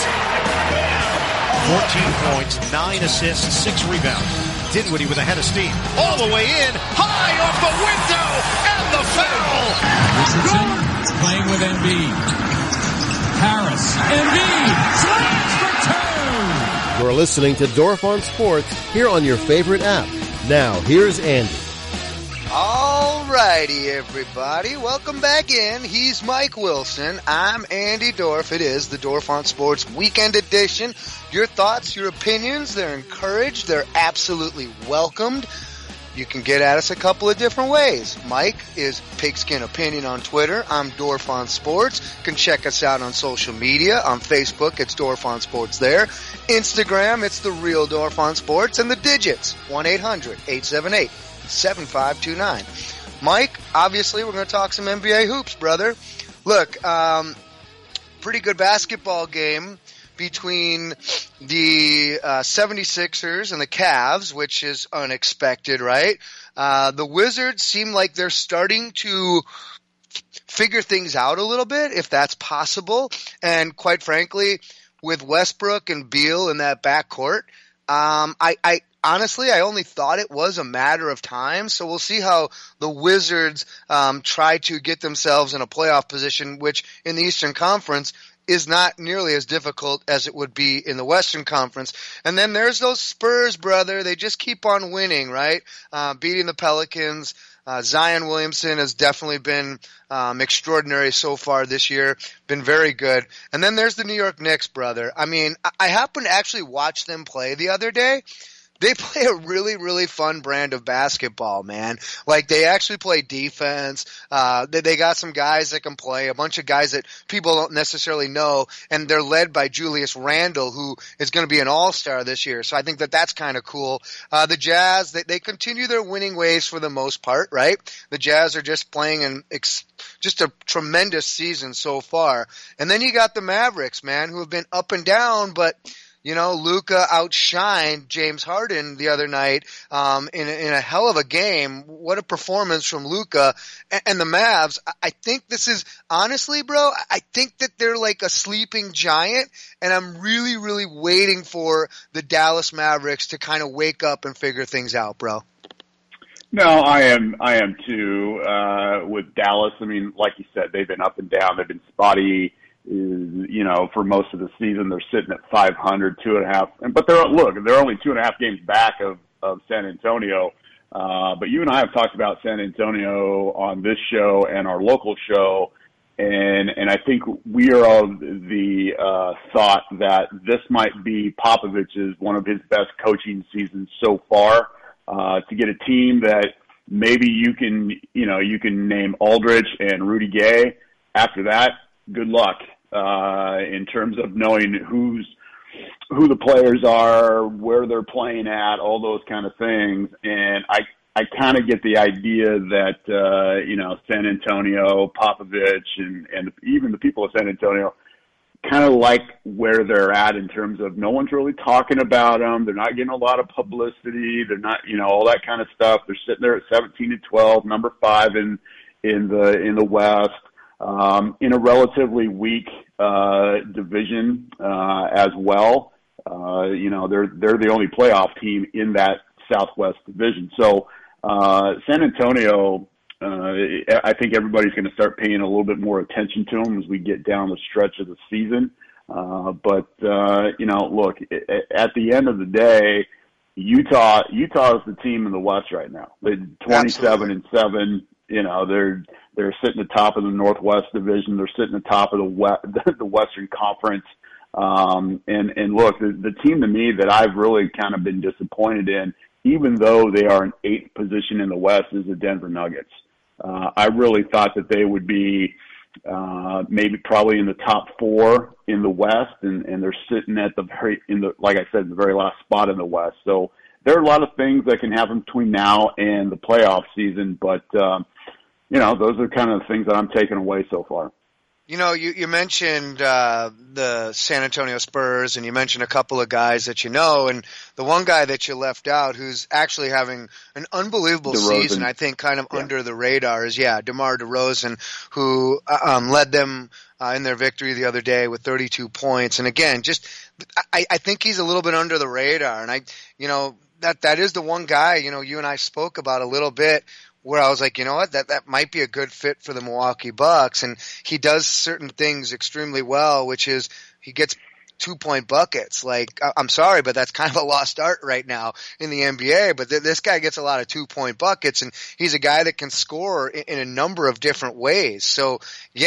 Speaker 1: 14 points, 9 assists, 6 rebounds. Dinwiddie with a head of steam. All the way in. High off the window. And the foul.
Speaker 17: Richardson playing with Embiid. Harris, Embiid, slams for 2!
Speaker 5: You're listening to Dorf on Sports here on your favorite app. Now, here's Andy.
Speaker 9: Alrighty, everybody. Welcome back in. He's Mike Wilson. I'm Andy Dorf. It is the Dorf on Sports Weekend Edition. Your thoughts, your opinions, they're encouraged. They're absolutely welcomed. You can get at us a couple of different ways. Mike is Pigskin Opinion on Twitter. I'm Dorf on Sports. You can check us out on social media. On Facebook, it's Dorf on Sports there. Instagram, it's The Real Dorf on Sports. And the digits, 1-800-878-7529. Mike, obviously we're going to talk some NBA hoops, brother. Look, pretty good basketball game between the 76ers and the Cavs, which is unexpected, right? The Wizards seem like they're starting to figure things out a little bit, if that's possible. And quite frankly, with Westbrook and Beal in that backcourt, I honestly, I only thought it was a matter of time. So we'll see how the Wizards try to get themselves in a playoff position, which in the Eastern Conference is not nearly as difficult as it would be in the Western Conference. And then there's those Spurs, brother. They just keep on winning, right? Beating the Pelicans. Zion Williamson has definitely been extraordinary so far this year. Been very good. And then there's the New York Knicks, brother. I mean, I happened to actually watch them play the other day. They play a really, really fun brand of basketball, man. Like, they actually play defense. They got some guys that can play, a bunch of guys that people don't necessarily know, and they're led by Julius Randle, who is going to be an all-star this year. So I think that that's kind of cool. The Jazz, they continue their winning ways for the most part, right? The Jazz are just playing just a tremendous season so far. And then you got the Mavericks, man, who have been up and down, but you know, Luka outshined James Harden the other night in a hell of a game. What a performance from Luka. And the Mavs, I think this is, honestly, bro, I think that they're like a sleeping giant, and I'm really, really waiting for the Dallas Mavericks to kind of wake up and figure things out, bro.
Speaker 10: No, I am too, with Dallas. I mean, like you said, they've been up and down. They've been spotty. You know, for most of the season, they're sitting at 500, 2.5. But they're only 2.5 games back of San Antonio. But you and I have talked about San Antonio on this show and our local show, and I think we are of the thought that this might be Popovich's one of his best coaching seasons so far. To get a team that maybe you can name Aldridge and Rudy Gay. After that, good luck. In terms of knowing who the players are, where they're playing at, all those kind of things. And I kind of get the idea that, San Antonio, Popovich, and even the people of San Antonio kind of like where they're at in terms of no one's really talking about them. They're not getting a lot of publicity. They're not, all that kind of stuff. They're sitting there at 17-12, number 5 in the West. In a relatively weak division as well. They're the only playoff team in that Southwest division. So San Antonio, I think everybody's going to start paying a little bit more attention to them as we get down the stretch of the season. Look, at the end of the day, Utah is the team in the West right now. They're 27-7. They're sitting at the top of the Northwest Division. They're sitting at the top of the Western Conference. And look, the team to me that I've really kind of been disappointed in, even though they are in 8th position in the West, is the Denver Nuggets. I really thought that they would be probably in the top 4 in the West, and they're sitting at the very last spot in the West. So there are a lot of things that can happen between now and the playoff season, but those are kind of the things that I'm taking away so far.
Speaker 9: You mentioned the San Antonio Spurs, and you mentioned a couple of guys that you know, and the one guy that you left out who's actually having an unbelievable season, I think kind of under the radar, is DeMar DeRozan, who led them in their victory the other day with 32 points. And again, I think he's a little bit under the radar, and that is the one guy, you and I spoke about a little bit, where I was like, you know what, that might be a good fit for the Milwaukee Bucks. And he does certain things extremely well, which is he gets 2-point buckets. Like, I'm sorry, but that's kind of a lost art right now in the NBA. But this guy gets a lot of 2-point buckets, and he's a guy that can score in a number of different ways. So,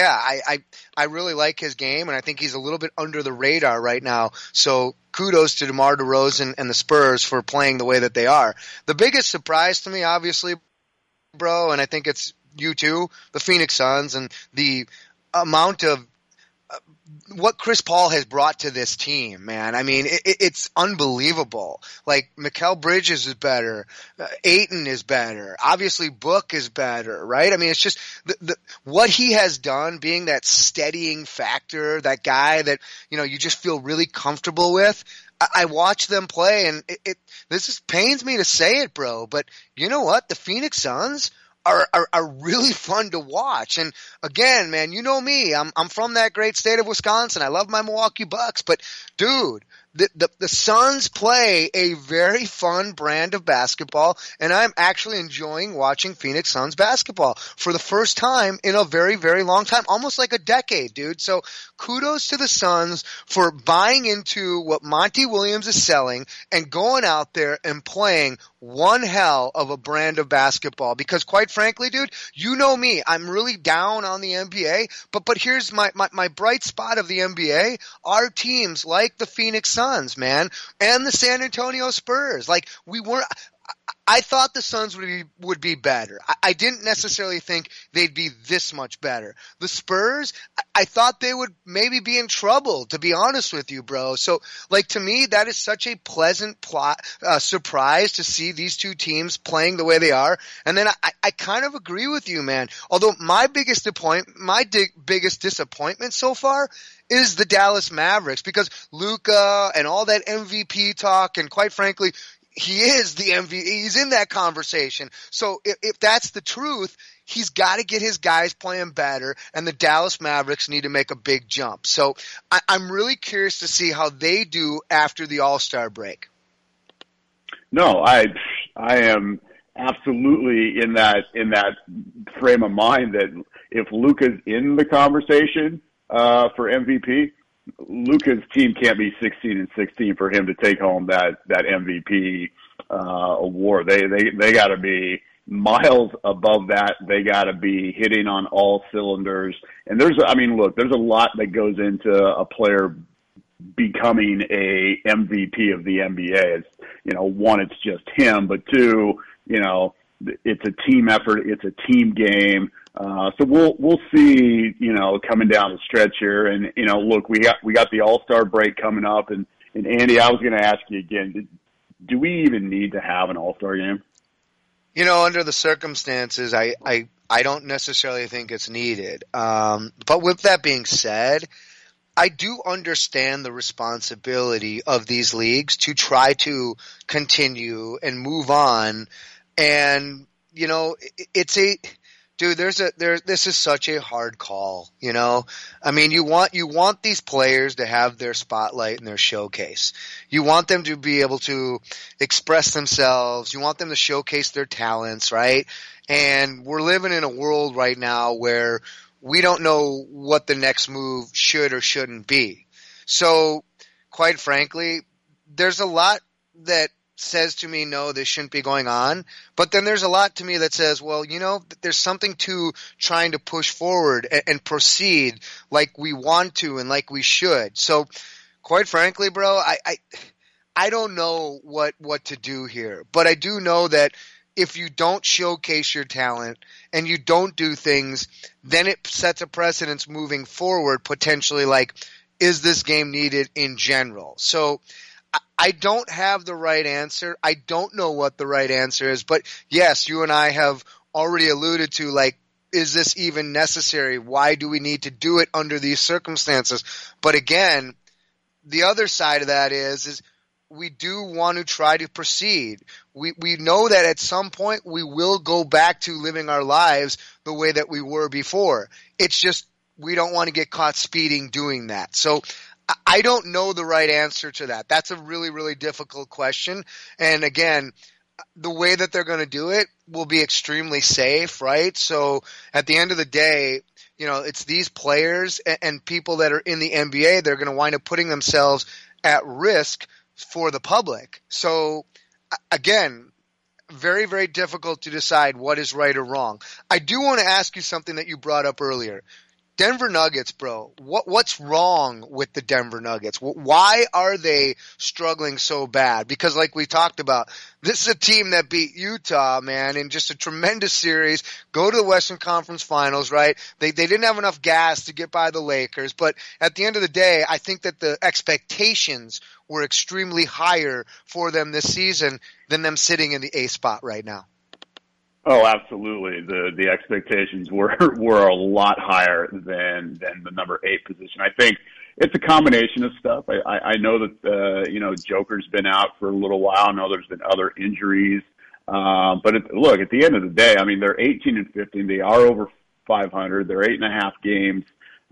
Speaker 9: I really like his game, and I think he's a little bit under the radar right now. So kudos to DeMar DeRozan and the Spurs for playing the way that they are. The biggest surprise to me, obviously, bro, and I think it's you too, the Phoenix Suns, and the amount of what Chris Paul has brought to this team, man. I mean, it's unbelievable. Like, Mikal Bridges is better. Ayton is better. Obviously, Book is better, right? I mean, it's just what he has done, being that steadying factor, that guy that, you just feel really comfortable with. I watch them play, and this pains me to say it, bro, but you know what? The Phoenix Suns are really fun to watch. And again, man, you know me, I'm from that great state of Wisconsin. I love my Milwaukee Bucks, but dude, the Suns play a very fun brand of basketball, and I'm actually enjoying watching Phoenix Suns basketball for the first time in a very, very long time, almost like a decade, dude. So kudos to the Suns for buying into what Monty Williams is selling and going out there and playing one hell of a brand of basketball. Because quite frankly, dude, you know me, I'm really down on the NBA, but here's my bright spot of the NBA are teams like the Phoenix Suns, man, and the San Antonio Spurs. Like, I thought the Suns would be better. I didn't necessarily think they'd be this much better. The Spurs, I thought they would maybe be in trouble, to be honest with you, bro. So, like, to me, that is such a pleasant surprise to see these two teams playing the way they are. And then I kind of agree with you, man. Although my biggest disappointment so far is the Dallas Mavericks, because Luka and all that MVP talk, and quite frankly, he is the MVP. He's in that conversation. So if that's the truth, he's got to get his guys playing better, and the Dallas Mavericks need to make a big jump. So I'm really curious to see how they do after the All-Star break.
Speaker 10: No, I am absolutely in that frame of mind that if Luka's in the conversation for MVP, Luka's team can't be 16-16 for him to take home that MVP award. They got to be miles above that. They got to be hitting on all cylinders. And there's a lot that goes into a player becoming a MVP of the NBA. It's, one, it's just him, but two, it's a team effort. It's a team game. So we'll see, coming down the stretch here. And, look, we got the All-Star break coming up. And Andy, I was going to ask you again, do we even need to have an All-Star game?
Speaker 9: Under the circumstances, I don't necessarily think it's needed. But with that being said, I do understand the responsibility of these leagues to try to continue and move on. And, Dude, this is such a hard call, you know? I mean, you want these players to have their spotlight and their showcase. You want them to be able to express themselves. You want them to showcase their talents, right? And we're living in a world right now where we don't know what the next move should or shouldn't be. So, quite frankly, there's a lot that says to me, no, this shouldn't be going on. But then there's a lot to me that says, well, you know, there's something to trying to push forward and proceed like we want to and like we should. So, quite frankly, bro, I don't know what to do here. But I do know that if you don't showcase your talent and you don't do things, then it sets a precedence moving forward, potentially, like, is this game needed in general? So I don't have the right answer. I don't know what the right answer is. But yes, you and I have already alluded to, like, is this even necessary? Why do we need to do it under these circumstances? But again, the other side of that is we do want to try to proceed. We know that at some point we will go back to living our lives the way that we were before. It's just we don't want to get caught speeding doing that. So I don't know the right answer to that. That's a really, really difficult question. And again, the way that they're going to do it will be extremely safe, right? So at the end of the day, you know, it's these players and people that are in the NBA, they're going to wind up putting themselves at risk for the public. So again, very, very difficult to decide what is right or wrong. I do want to ask you something that you brought up earlier. Denver Nuggets, bro. What's wrong with the Denver Nuggets? Why are they struggling so bad? Because like we talked about, this is a team that beat Utah, man, in just a tremendous series, go to the Western Conference Finals, right? They didn't have enough gas to get by the Lakers, but at the end of the day, I think that the expectations were extremely higher for them this season than them sitting in the A spot right now.
Speaker 10: Oh, absolutely. The expectations were a lot higher than the number 8 position. I think it's a combination of stuff. I know that Joker's been out for a little while. I know there's been other injuries. But look, at the end of the day, I mean, they're 18-15. They are over 500. They're 8.5 games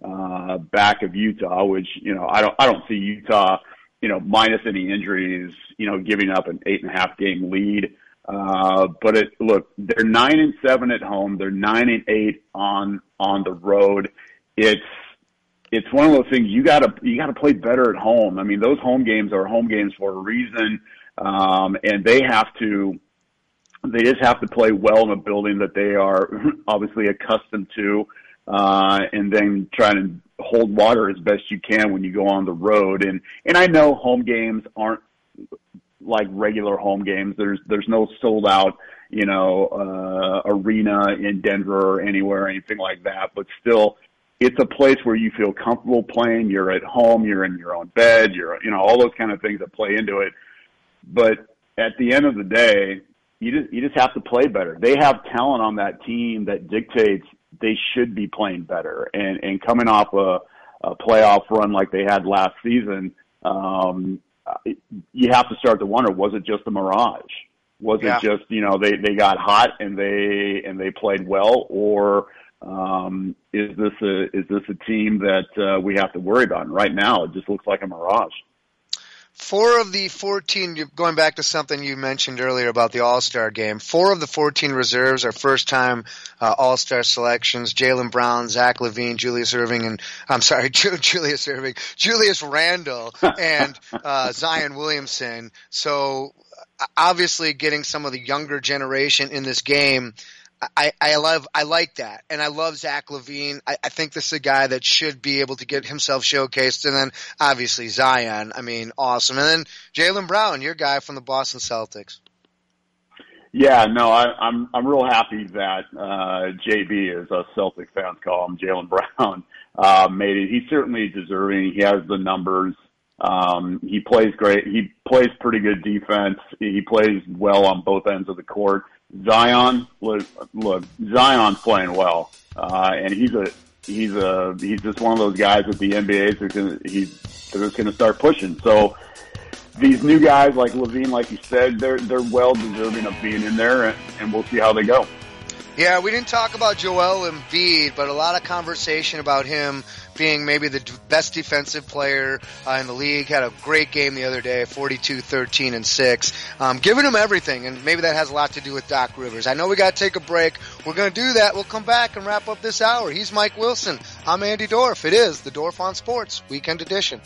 Speaker 10: back of Utah, which, you know, I don't see Utah, you know, minus any injuries, you know, giving up an 8.5 game lead. But look, they're 9-7 at home. They're 9-8 on the road. It's one of those things you gotta play better at home. I mean, those home games are home games for a reason. And they just have to play well in a building that they are obviously accustomed to, and then try to hold water as best you can when you go on the road. And I know home games aren't like regular home games. There's no sold out, you know, arena in Denver or anywhere or anything like that. But still, it's a place where you feel comfortable playing. You're at home. You're in your own bed. You're, you know, all those kind of things that play into it. But at the end of the day, you just have to play better. They have talent on that team that dictates they should be playing better. And coming off a playoff run like they had last season, you have to start to wonder, was it just a mirage? Was it just, you know, they got hot and they played well, or is this a team that we have to worry about? And right now, it just looks like a mirage.
Speaker 9: 4 of the 14, going back to something you mentioned earlier about the All-Star game, 4 of the 14 reserves are first-time All-Star selections. Jaylen Brown, Zach LaVine, Julius Randle, and Zion Williamson. So obviously getting some of the younger generation in this game, I like that. And I love Zach LaVine. I think this is a guy that should be able to get himself showcased. And then obviously Zion, I mean, awesome. And then Jaylen Brown, your guy from the Boston Celtics.
Speaker 10: Yeah, no, I'm real happy that JB, as us Celtic fans call him, Jaylen Brown, made it. He's certainly deserving. He has the numbers. He plays great. He plays pretty good defense. He plays well on both ends of the court. Zion, look, Zion's playing well, and he's just one of those guys that the NBA they're just gonna start pushing. So these new guys like LaVine, like you said, they're well deserving of being in there, and we'll see how they go.
Speaker 9: Yeah, we didn't talk about Joel Embiid, but a lot of conversation about him being maybe the best defensive player in the league. Had a great game the other day, 42, 13, and 6. Giving him everything, and maybe that has a lot to do with Doc Rivers. I know we got to take a break. We're going to do that. We'll come back and wrap up this hour. He's Mike Wilson. I'm Andy Dorf. It is the Dorf on Sports Weekend Edition.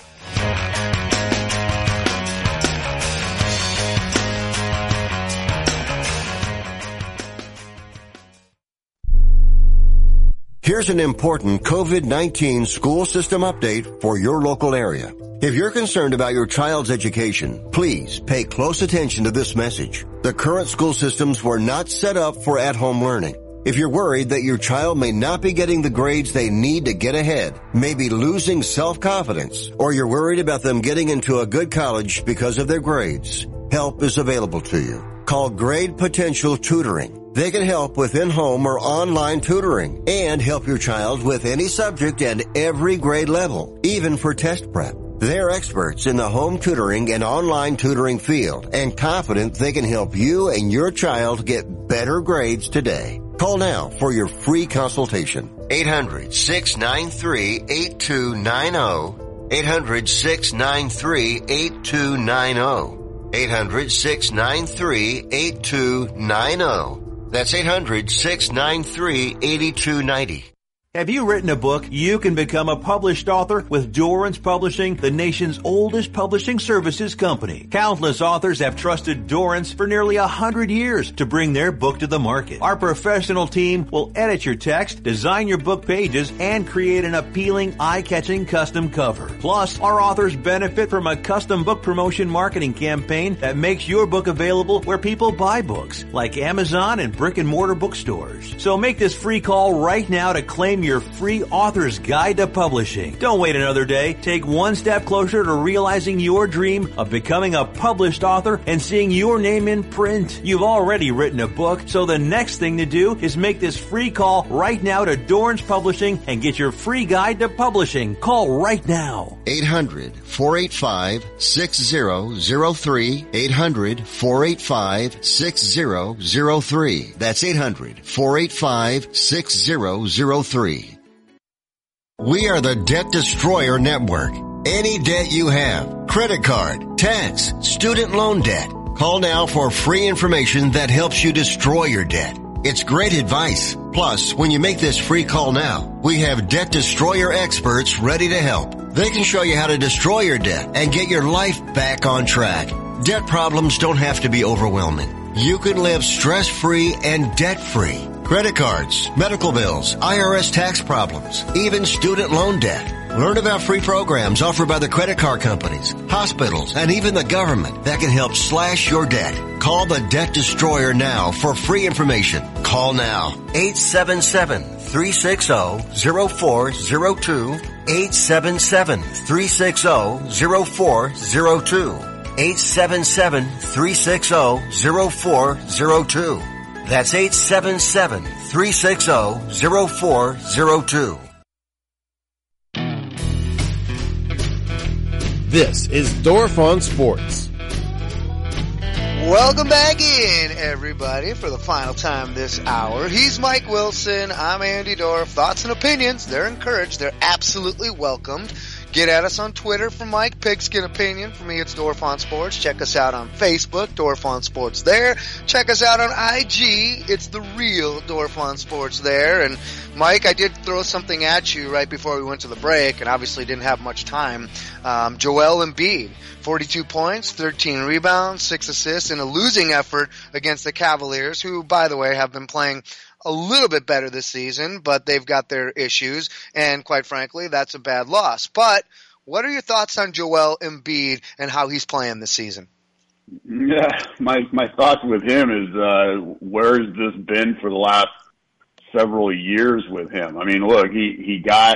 Speaker 2: Here's an important COVID-19 school system update for your local area. If you're concerned about your child's education, please pay close attention to this message. The current school systems were not set up for at-home learning. If you're worried that your child may not be getting the grades they need to get ahead, maybe losing self-confidence, or you're worried about them getting into a good college because of their grades, help is available to you. Call Grade Potential Tutoring. They can help with in-home or online tutoring and help your child with any subject and every grade level, even for test prep. They're experts in the home tutoring and online tutoring field and confident they can help you and your child get better grades today. Call now for your free consultation. 800-693-8290. 800-693-8290. 800-693-8290. That's 800-693-8290.
Speaker 19: Have you written a book? You can become a published author with Dorrance Publishing, the nation's oldest publishing services company. Countless authors have trusted Dorrance for nearly 100 years to bring their book to the market. Our professional team will edit your text, design your book pages, and create an appealing, eye-catching custom cover. Plus, our authors benefit from a custom book promotion marketing campaign that makes your book available where people buy books, like Amazon and brick-and-mortar bookstores. So make this free call right now to claim your free author's guide to publishing. Don't wait another day. Take one step closer to realizing your dream of becoming a published author and seeing your name in print. You've already written a book, so the next thing to do is make this free call right now to Dorrance Publishing and get your free guide to publishing. Call right now.
Speaker 2: 800-485-6003. 800-485-6003. That's 800-485-6003. We are the Debt Destroyer Network. Any debt you have, credit card, tax, student loan debt, call now for free information that helps you destroy your debt. It's great advice. Plus, when you make this free call now, we have Debt Destroyer experts ready to help. They can show you how to destroy your debt and get your life back on track. Debt problems don't have to be overwhelming. You can live stress-free and debt-free. Credit cards, medical bills, IRS tax problems, even student loan debt. Learn about free programs offered by the credit card companies, hospitals, and even the government that can help slash your debt. Call the Debt Destroyer now for free information. Call now. 877-360-0402. 877-360-0402. 877-360-0402. That's 877-360-0402.
Speaker 5: This is Dorf on Sports.
Speaker 9: Welcome back in, everybody, for the final time this hour. He's Mike Wilson. I'm Andy Dorf. Thoughts and opinions, they're encouraged. They're absolutely welcomed. Get at us on Twitter for Mike, Pigskin Opinion. For me, it's Dorf on Sports. Check us out on Facebook, Dorf on Sports there. Check us out on IG. It's the real Dorf on Sports there. And Mike, I did throw something at you right before we went to the break, and obviously didn't have much time. Joel Embiid, 42 points, 13 rebounds, 6 assists in a losing effort against the Cavaliers, who, by the way, have been playing a little bit better this season, but they've got their issues, and quite frankly, that's a bad loss. But what are your thoughts on Joel Embiid and how he's playing this season?
Speaker 10: Yeah, my thoughts with him is where's this been for the last several years with him? I mean, look, he got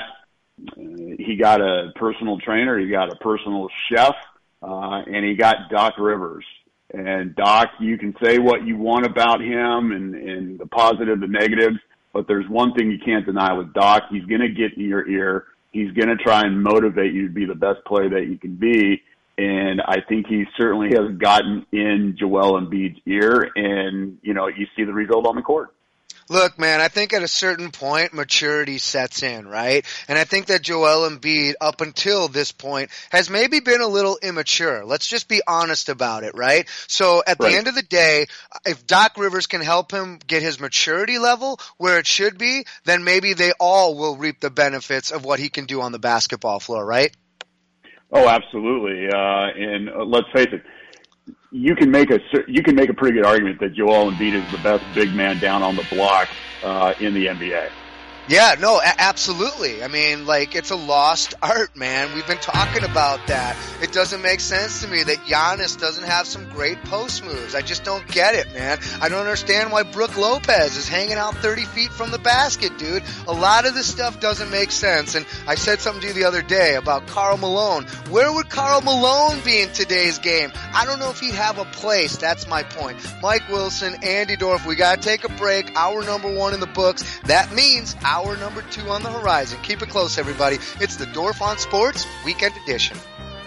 Speaker 10: a personal trainer, he got a personal chef, and he got Doc Rivers. And Doc, you can say what you want about him and the positive, the negatives, but there's one thing you can't deny with Doc. He's going to get in your ear. He's going to try and motivate you to be the best player that you can be. And I think he certainly has gotten in Joel Embiid's ear, and, you know, you see the result on the court.
Speaker 9: Look, man, I think at a certain point, maturity sets in, right? And I think that Joel Embiid, up until this point, has maybe been a little immature. Let's just be honest about it, right? So at the end of the day, if Doc Rivers can help him get his maturity level where it should be, then maybe they all will reap the benefits of what he can do on the basketball floor, right?
Speaker 10: Oh, absolutely. And let's face it, you can make a pretty good argument that Joel Embiid is the best big man down on the block in the NBA.
Speaker 9: Yeah, no, absolutely. I mean, like, it's a lost art, man. We've been talking about that. It doesn't make sense to me that Giannis doesn't have some great post moves. I just don't get it, man. I don't understand why Brook Lopez is hanging out 30 feet from the basket, dude. A lot of this stuff doesn't make sense. And I said something to you the other day about Karl Malone. Where would Karl Malone be in today's game? I don't know if he'd have a place. That's my point. Mike Wilson, Andy Dorf, we gotta take a break. Hour number 1 in the books. That means hour number 2 on the horizon. Keep it close, everybody. It's the Dorf on Sports Weekend Edition.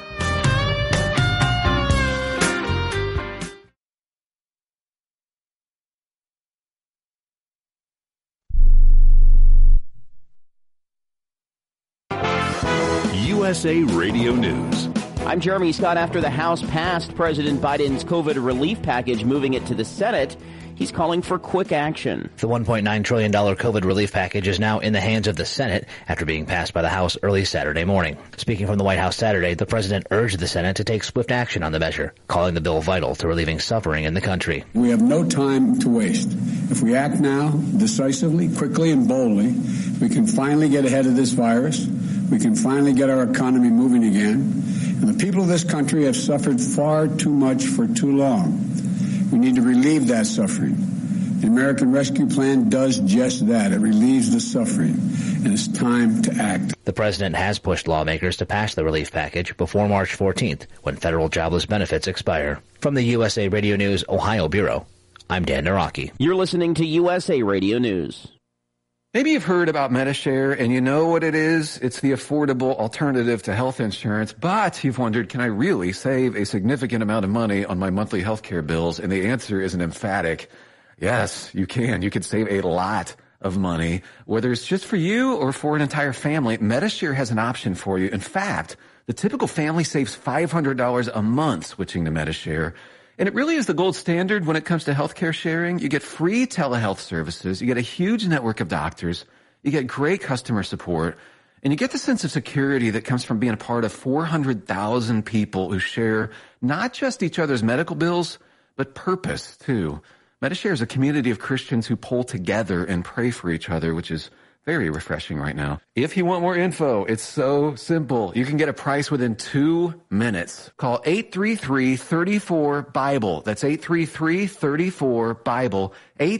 Speaker 8: USA Radio News.
Speaker 3: I'm Jeremy Scott. After the House passed President Biden's COVID relief package, moving it to the Senate, he's calling for quick action.
Speaker 4: The $1.9 trillion COVID relief package is now in the hands of the Senate after being passed by the House early Saturday morning. Speaking from the White House Saturday, the president urged the Senate to take swift action on the measure, calling the bill vital to relieving suffering in the country.
Speaker 6: We have no time to waste. If we act now, decisively, quickly, and boldly, we can finally get ahead of this virus. We can finally get our economy moving again. And the people of this country have suffered far too much for too long. We need to relieve that suffering. The American Rescue Plan does just that. It relieves the suffering, and it's time to act.
Speaker 4: The president has pushed lawmakers to pass the relief package before March 14th, when federal jobless benefits expire. From the USA Radio News Ohio Bureau, I'm Dan Naraki.
Speaker 3: You're listening to USA Radio News.
Speaker 7: Maybe you've heard about Medi-Share and you know what it is. It's the affordable alternative to health insurance, but you've wondered, can I really save a significant amount of money on my monthly health care bills? And the answer is an emphatic yes, you can. You can save a lot of money, whether it's just for you or for an entire family. Medi-Share has an option for you. In fact, the typical family saves $500 a month switching to Medi-Share. And it really is the gold standard when it comes to healthcare sharing. You get free telehealth services. You get a huge network of doctors. You get great customer support. And you get the sense of security that comes from being a part of 400,000 people who share not just each other's medical bills, but purpose, too. Medi-Share is a community of Christians who pull together and pray for each other, which is very refreshing right now. If you want more info, it's so simple. You can get a price within 2 minutes. Call 833-34-BIBLE. That's 833-34-BIBLE.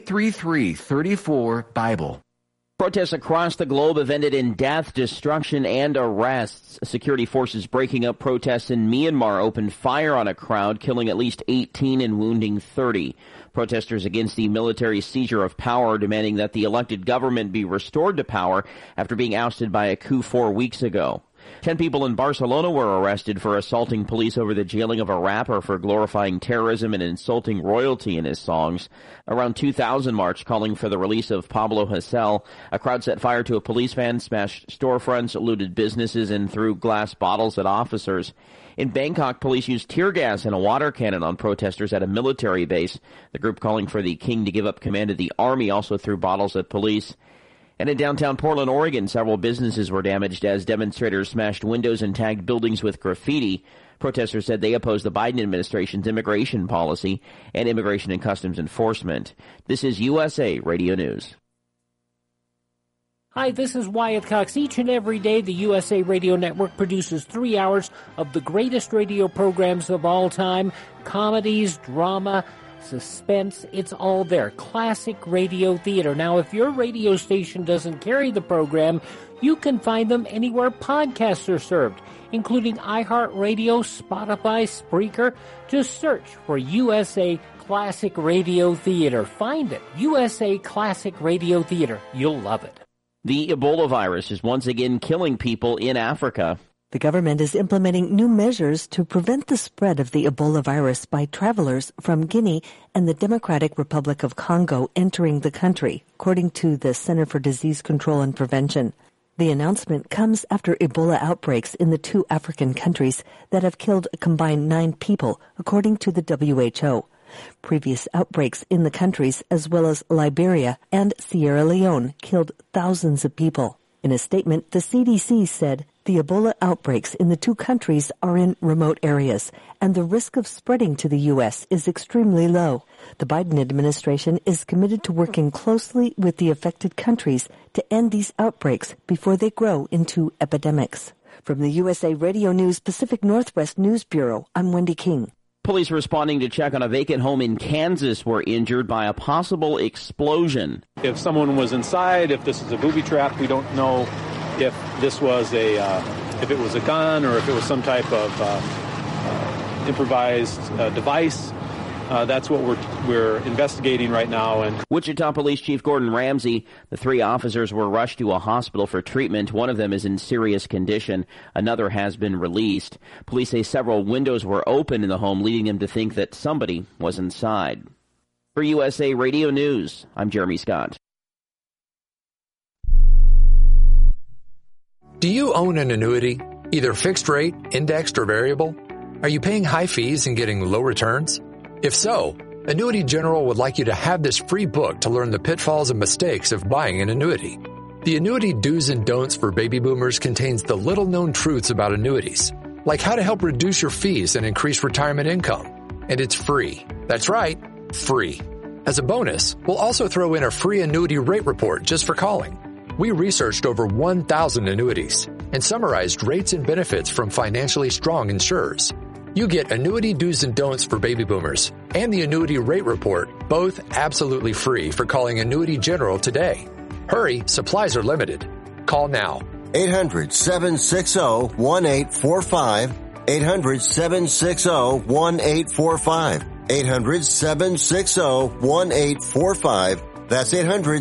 Speaker 7: 833-34-BIBLE.
Speaker 3: Protests across the globe have ended in death, destruction, and arrests. Security forces breaking up protests in Myanmar opened fire on a crowd, killing at least 18 and wounding 30. Protesters against the military seizure of power, demanding that the elected government be restored to power after being ousted by a coup 4 weeks ago. 10 people in Barcelona were arrested for assaulting police over the jailing of a rapper for glorifying terrorism and insulting royalty in his songs. Around 2,000 marched calling for the release of Pablo Hasél. A crowd set fire to a police van, smashed storefronts, looted businesses, and threw glass bottles at officers. In Bangkok, police used tear gas and a water cannon on protesters at a military base. The group calling for the king to give up command of the army also threw bottles at police. And in downtown Portland, Oregon, several businesses were damaged as demonstrators smashed windows and tagged buildings with graffiti. Protesters said they oppose the Biden administration's immigration policy and immigration and customs enforcement. This is USA Radio News.
Speaker 25: Hi, this is Wyatt Cox. Each and every day, the USA Radio Network produces 3 hours of the greatest radio programs of all time. Comedies, drama, suspense, it's all there. Classic radio theater. Now, if your radio station doesn't carry the program, you can find them anywhere podcasts are served, including iHeartRadio, Spotify, Spreaker. Just search for USA Classic Radio Theater. Find it. USA Classic Radio Theater. You'll love it.
Speaker 3: The Ebola virus is once again killing people in Africa.
Speaker 11: The government is implementing new measures to prevent the spread of the Ebola virus by travelers from Guinea and the Democratic Republic of Congo entering the country, according to the Center for Disease Control and Prevention. The announcement comes after Ebola outbreaks in the two African countries that have killed a combined 9 people, according to the WHO. Previous outbreaks in the countries, as well as Liberia and Sierra Leone, killed thousands of people. In a statement, the CDC said the Ebola outbreaks in the two countries are in remote areas, and the risk of spreading to the U.S. is extremely low. The Biden administration is committed to working closely with the affected countries to end these outbreaks before they grow into epidemics. From the USA Radio News Pacific Northwest News Bureau, I'm Wendy King.
Speaker 3: Police responding to check on a vacant home in Kansas were injured by a possible explosion.
Speaker 12: If someone was inside, if this is a booby trap, we don't know if this was if it was a gun or if it was some type of improvised device. That's what we're investigating right now. And
Speaker 3: Wichita Police Chief Gordon Ramsey, the 3 officers were rushed to a hospital for treatment. One of them is in serious condition. Another has been released. Police say several windows were open in the home, leading them to think that somebody was inside. For USA Radio News, I'm Jeremy Scott.
Speaker 15: Do you own an annuity, either fixed rate, indexed, or variable? Are you paying high fees and getting low returns? If so, Annuity General would like you to have this free book to learn the pitfalls and mistakes of buying an annuity. The Annuity Do's and Don'ts for Baby Boomers contains the little-known truths about annuities, like how to help reduce your fees and increase retirement income. And it's free. That's right, free. As a bonus, we'll also throw in a free annuity rate report just for calling. We researched over 1,000 annuities and summarized rates and benefits from financially strong insurers. You get Annuity Do's and Don'ts for Baby Boomers and the Annuity Rate Report, both absolutely free for calling Annuity General today. Hurry, supplies are limited. Call now.
Speaker 2: 800-760-1845. 800-760-1845. 800-760-1845. That's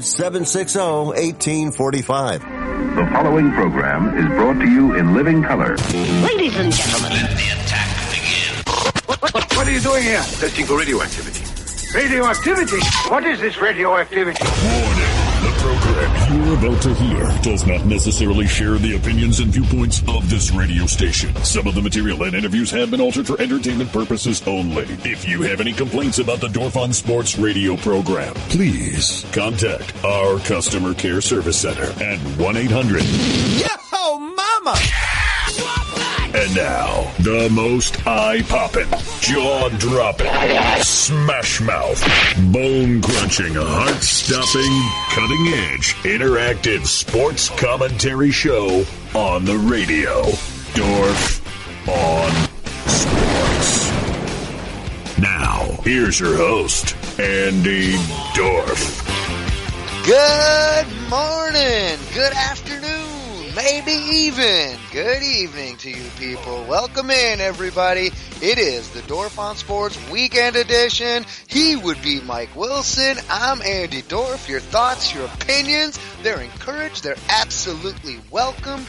Speaker 2: 800-760-1845.
Speaker 13: The following program is brought to you in living color.
Speaker 14: Ladies and gentlemen, let the attack begin.
Speaker 18: What are you doing here? Testing for radioactivity. Radioactivity? What is this radioactivity?
Speaker 8: Warning. The program you're about to hear does not necessarily share the opinions and viewpoints of this radio station. Some of the material and interviews have been altered for entertainment purposes only. If you have any complaints about the Dorf on Sports radio program, please contact our customer care service center at 1-800.
Speaker 14: Yo, mama!
Speaker 8: And now, the most eye-popping, jaw-dropping, smash-mouth, bone-crunching, heart-stopping, cutting-edge, interactive sports commentary show on the radio. Dorf on Sports. Now, here's your host, Andy Dorf.
Speaker 9: Good morning, good afternoon, maybe even good evening to you people. Welcome in, everybody. It is the Dorf on Sports Weekend Edition. He would be Mike Wilson. I'm Andy Dorf. Your thoughts, your opinions, they're encouraged. They're absolutely welcome.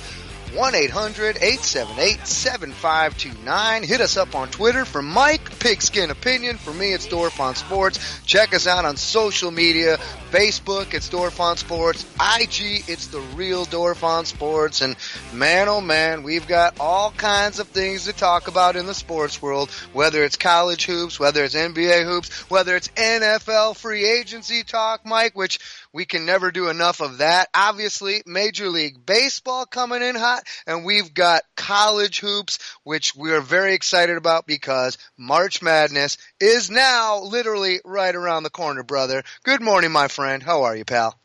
Speaker 9: 1-800-878-7529. Hit us up on Twitter. For Mike, Pigskin Opinion. For me, it's Dorf on Sports. Check us out on social media. Facebook, it's Dorf on Sports. IG, it's the real Dorf on Sports. And man, oh man, we've got all kinds of things to talk about in the sports world, whether it's college hoops, whether it's NBA hoops, whether it's NFL free agency talk, Mike, which we can never do enough of that. Obviously, Major League Baseball coming in hot, and we've got college hoops, which we're very excited about because March Madness is now literally right around the corner, brother. Good morning, my friend. How are you, pal?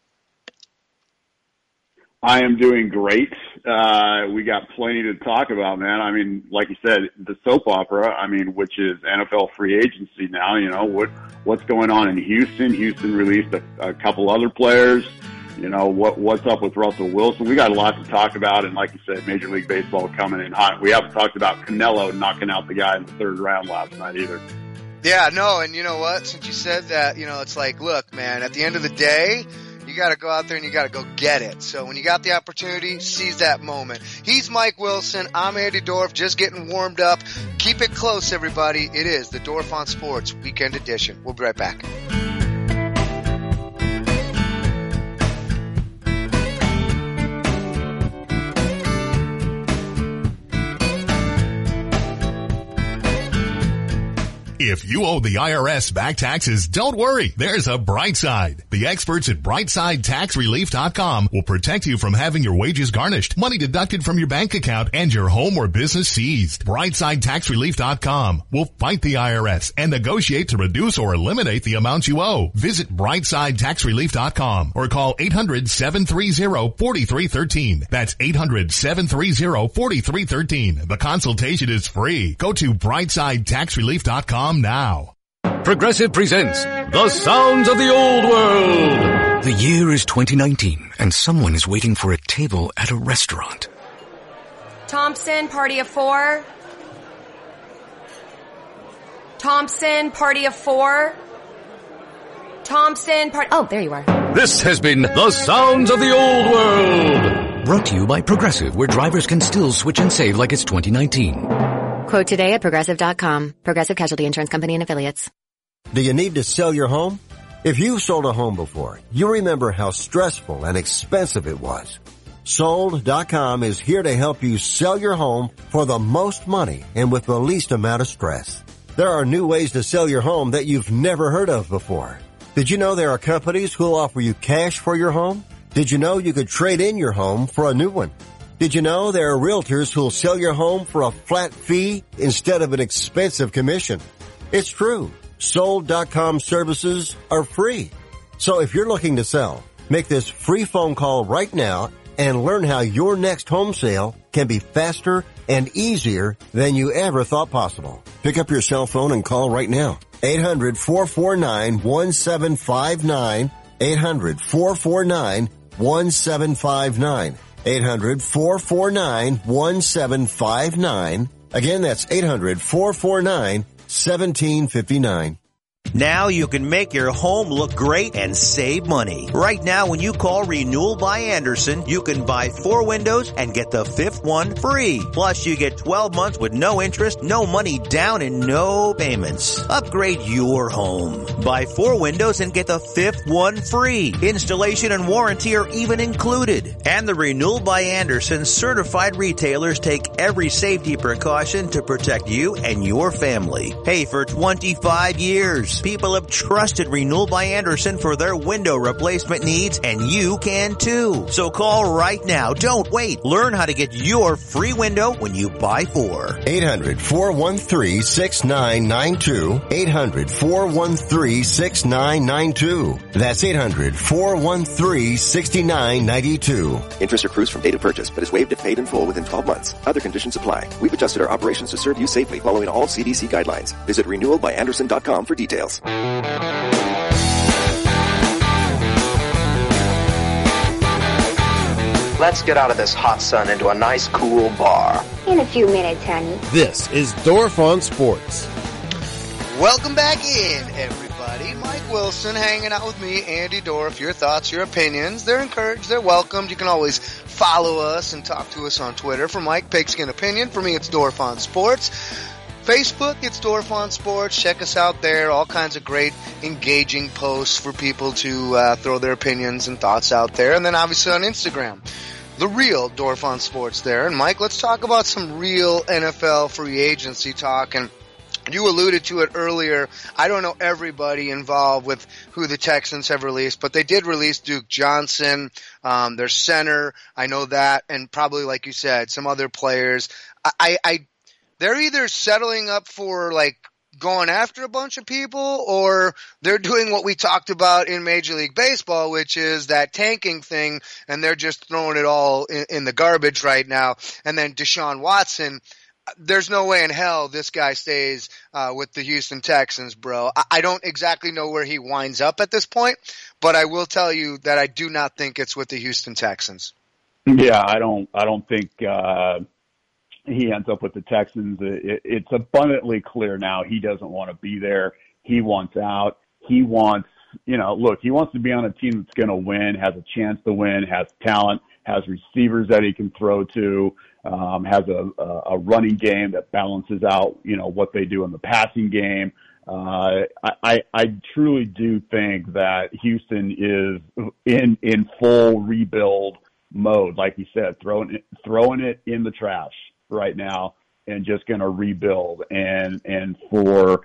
Speaker 10: I am doing great. We got plenty to talk about, man. I mean, like you said, the soap opera, which is NFL free agency now, what's going on in Houston? Houston released a couple other players. What's up with Russell Wilson? We got a lot to talk about, and like you said, Major League Baseball coming in hot. We haven't talked about Canelo knocking out the guy in the third round last night either.
Speaker 9: Yeah, no, and you know what? Since you said that, it's like, look, man, at the end of the day, you you got to go out there and you got to go get it. So when you got the opportunity, seize that moment. He's Mike Wilson. I'm Andy Dorf, just getting warmed up. Keep it close, everybody. It is the Dorf on Sports Weekend Edition. We'll be right back.
Speaker 8: If you owe the IRS back taxes, don't worry. There's a bright side. The experts at BrightSideTaxRelief.com will protect you from having your wages garnished, money deducted from your bank account, and your home or business seized. BrightSideTaxRelief.com will fight the IRS and negotiate to reduce or eliminate the amounts you owe. Visit BrightSideTaxRelief.com or call 800-730-4313. That's 800-730-4313. The consultation is free. Go to BrightSideTaxRelief.com now.
Speaker 16: Progressive presents The Sounds of the Old World.
Speaker 20: The year is 2019, and someone is waiting for a table at a restaurant.
Speaker 21: Thompson, party of 4. Thompson, party of 4. Thompson, party... Oh, there you are.
Speaker 16: This has been The Sounds of the Old World.
Speaker 20: Brought to you by Progressive, where drivers can still switch and save like it's 2019.
Speaker 22: Quote today at Progressive.com. Progressive Casualty Insurance Company and Affiliates.
Speaker 2: Do you need to sell your home? If you've sold a home before, you remember how stressful and expensive it was. Sold.com is here to help you sell your home for the most money and with the least amount of stress. There are new ways to sell your home that you've never heard of before. Did you know there are companies who'll offer you cash for your home? Did you know you could trade in your home for a new one? Did you know there are realtors who'll sell your home for a flat fee instead of an expensive commission? It's true. Sold.com services are free. So if you're looking to sell, make this free phone call right now and learn how your next home sale can be faster and easier than you ever thought possible. Pick up your cell phone and call right now. 800-449-1759. 800-449-1759. 800-449-1759. Again, that's 800-449-1759.
Speaker 23: Now you can make your home look great and save money. Right now, when you call Renewal by Andersen, you can buy 4 windows and get the 5th one free. Plus, you get 12 months with no interest, no money down, and no payments. Upgrade your home. Buy 4 windows and get the 5th one free. Installation and warranty are even included. And the Renewal by Andersen certified retailers take every safety precaution to protect you and your family. Hey, for 25 years. People have trusted Renewal by Andersen for their window replacement needs, and you can too. So call right now. Don't wait. Learn how to get your free window when you buy 4.
Speaker 2: 800-413-6992. 800-413-6992. That's 800-413-6992.
Speaker 26: Interest accrues from date of purchase, but is waived if paid in full within 12 months. Other conditions apply. We've adjusted our operations to serve you safely following all CDC guidelines. Visit renewalbyandersen.com for details.
Speaker 27: Let's get out of this hot sun into a nice cool bar.
Speaker 28: In a few minutes, honey.
Speaker 5: This is Dorf on Sports.
Speaker 9: Welcome back in, everybody. Mike Wilson hanging out with me, Andy Dorf. Your thoughts, your opinions, they're encouraged, they're welcomed. You can always follow us and talk to us on Twitter. For Mike, Pigskin Opinion. For me, it's Dorf on Sports. Facebook, it's Dorf on Sports. Check us out there. All kinds of great, engaging posts for people to throw their opinions and thoughts out there. And then obviously on Instagram, the real Dorf on Sports there. And Mike, let's talk about some real NFL free agency talk. And you alluded to it earlier. I don't know everybody involved with who the Texans have released, but they did release Duke Johnson, their center. I know that. And probably, like you said, some other players. They're either settling up for like going after a bunch of people, or they're doing what we talked about in Major League Baseball, which is that tanking thing, and they're just throwing it all in the garbage right now. And then Deshaun Watson, there's no way in hell this guy stays with the Houston Texans, bro. I don't exactly know where he winds up at this point, but I will tell you that I do not think it's with the Houston Texans.
Speaker 10: Yeah, I don't think he ends up with the Texans. It's abundantly clear now he doesn't want to be there. He wants out. He wants look, he wants to be on a team that's going to win, has a chance to win, has talent, has receivers that he can throw to, has a running game that balances out, what they do in the passing game. I truly do think that Houston is in full rebuild mode, like you said, throwing it in the trash right now and just going to rebuild. And for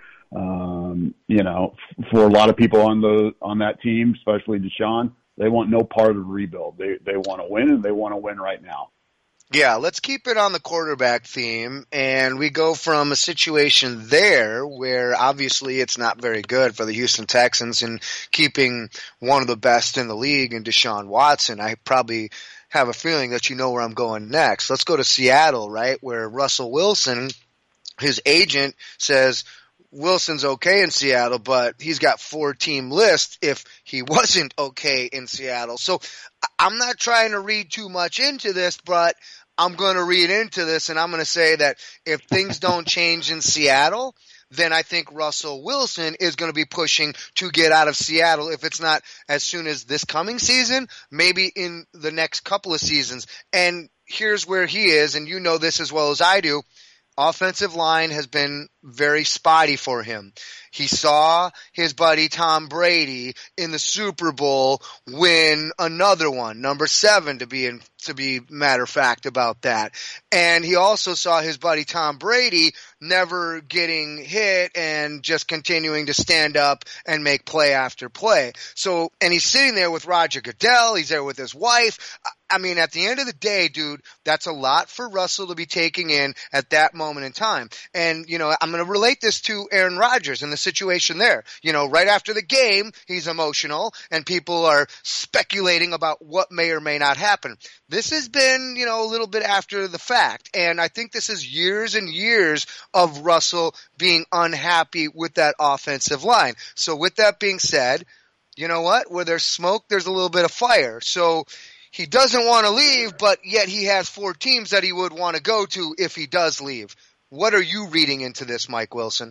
Speaker 10: for a lot of people on that team, especially Deshaun, they want no part of the rebuild. They want to win, and they want to win right now.
Speaker 9: Yeah, let's keep it on the quarterback theme, and we go from a situation there where obviously it's not very good for the Houston Texans in keeping one of the best in the league in Deshaun Watson. I probably have a feeling that you know where I'm going next. Let's go to Seattle, right, where Russell Wilson, his agent, says Wilson's okay in Seattle, but he's got 4-team list if he wasn't okay in Seattle. So I'm not trying to read too much into this, but I'm going to read into this, and I'm going to say that if things don't change in Seattle, then I think Russell Wilson is going to be pushing to get out of Seattle. If it's not as soon as this coming season, maybe in the next couple of seasons. And here's where he is, and you know this as well as I do. Offensive line has been very spotty for him. He saw his buddy Tom Brady in the Super Bowl win another one, number 7 to be matter of fact about that. And he also saw his buddy Tom Brady never getting hit and just continuing to stand up and make play after play. So, and he's sitting there with Roger Goodell. He's there with his wife. I mean, at the end of the day, dude, that's a lot for Russell to be taking in at that moment in time. And, I'm going to relate this to Aaron Rodgers and the situation there. Right after the game, he's emotional and people are speculating about what may or may not happen. This has been, a little bit after the fact. And I think this is years and years of Russell being unhappy with that offensive line. So with that being said, you know what? Where there's smoke, there's a little bit of fire. So he doesn't want to leave, but yet he has 4 teams that he would want to go to if he does leave. What are you reading into this, Mike Wilson?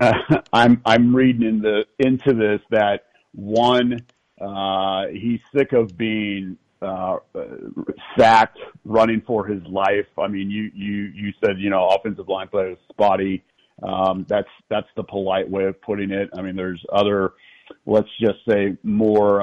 Speaker 10: I'm reading into this that one, he's sick of being sacked, running for his life. I mean, you said offensive line play is spotty. That's the polite way of putting it. I mean, there's other, let's just say, more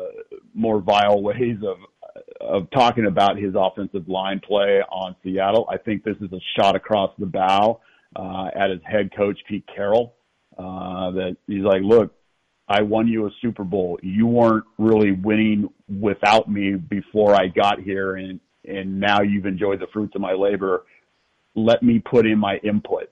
Speaker 10: vile ways of talking about his offensive line play on Seattle. I think this is a shot across the bow at his head coach, Pete Carroll, that he's like, look, I won you a Super Bowl. You weren't really winning without me before I got here, and now you've enjoyed the fruits of my labor. Let me put in my input.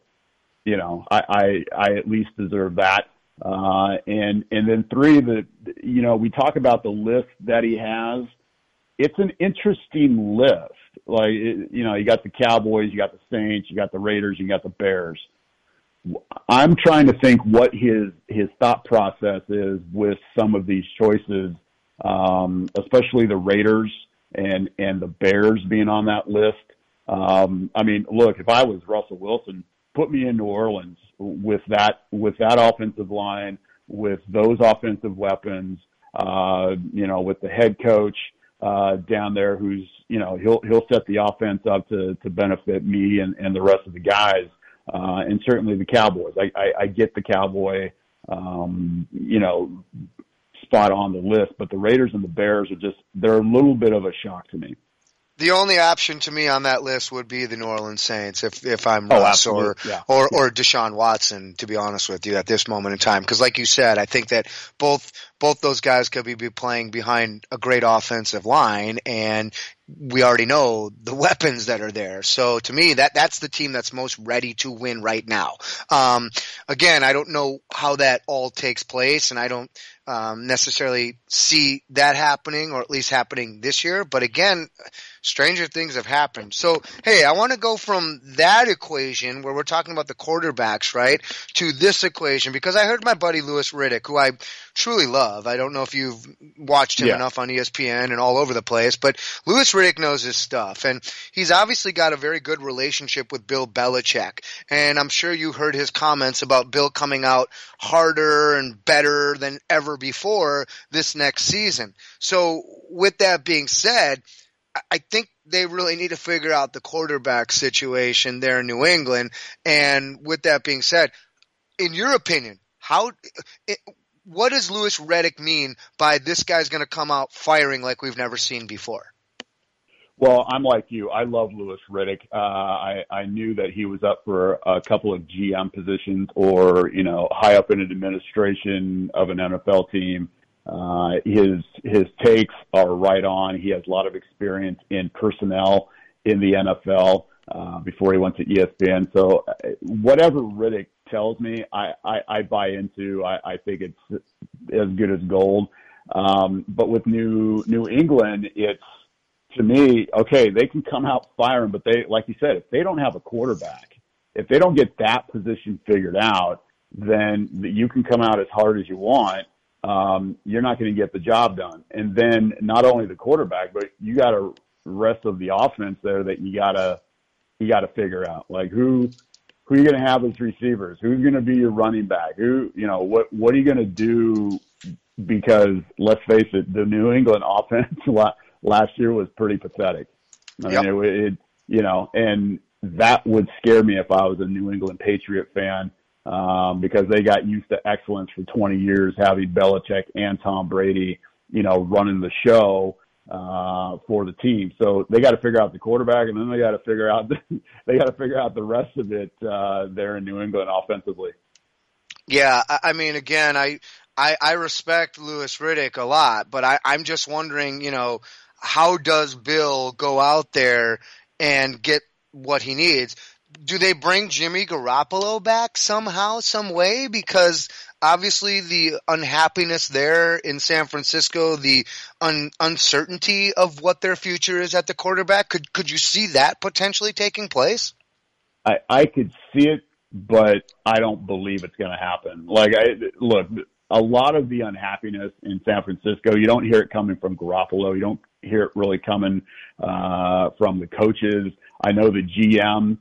Speaker 10: I at least deserve that. And then 3, we talk about the list that he has. It's an interesting list. Like, you got the Cowboys, you got the Saints, you got the Raiders, you got the Bears. I'm trying to think what his thought process is with some of these choices, especially the Raiders and the Bears being on that list. I mean, look, if I was Russell Wilson, put me in New Orleans with that offensive line, with those offensive weapons, with the head coach down there who's, he'll set the offense up to benefit me and the rest of the guys, and certainly the Cowboys. I get the Cowboy, spot on the list, but the Raiders and the Bears they're a little bit of a shock to me.
Speaker 9: The only option to me on that list would be the New Orleans Saints if I'm Russ or Deshaun Watson, to be honest with you, at this moment in time. Because like you said, I think that both those guys could be playing behind a great offensive line, and we already know the weapons that are there. So to me, that's the team that's most ready to win right now. Again, I don't know how that all takes place, and I don't necessarily see that happening, or at least happening this year. But again, stranger things have happened. So, hey, I want to go from that equation where we're talking about the quarterbacks, right, to this equation, because I heard my buddy Louis Riddick, who I truly love. I don't know if you've watched him enough on ESPN and all over the place, but Louis Riddick knows his stuff, and he's obviously got a very good relationship with Bill Belichick. And I'm sure you heard his comments about Bill coming out harder and better than ever before this next season. So with that being said, I think they really need to figure out the quarterback situation there in New England. And with that being said, in your opinion, what does Louis Riddick mean by this guy's going to come out firing like we've never seen before?
Speaker 10: Well, I'm like you. I love Louis Riddick. I knew that he was up for a couple of GM positions or, high up in an administration of an NFL team. His takes are right on. He has a lot of experience in personnel in the NFL before he went to ESPN. So whatever Riddick tells me, I buy into. I think it's as good as gold. But with New England, it's, to me, okay, they can come out firing, but they, like you said, if they don't have a quarterback, if they don't get that position figured out, then you can come out as hard as you want. You're not going to get the job done. And then not only the quarterback, but you got a rest of the offense there that you gotta figure out. Like who are you going to have as receivers? Who's going to be your running back? What are you going to do? Because let's face it, the New England offense last year was pretty pathetic. I mean, and that would scare me if I was a New England Patriot fan, because they got used to excellence for 20 years, having Belichick and Tom Brady, running the show for the team. So they got to figure out the quarterback, and then they got to figure out the rest of it there in New England offensively.
Speaker 9: Yeah, I mean, again, I respect Louis Riddick a lot, but I'm just wondering, how does Bill go out there and get what he needs? Do they bring Jimmy Garoppolo back somehow, some way? Because obviously the unhappiness there in San Francisco, the uncertainty of what their future is at the quarterback, could you see that potentially taking place?
Speaker 10: I could see it, but I don't believe it's going to happen. Look, a lot of the unhappiness in San Francisco, you don't hear it coming from Garoppolo. You don't hear it really coming from the coaches. I know the GM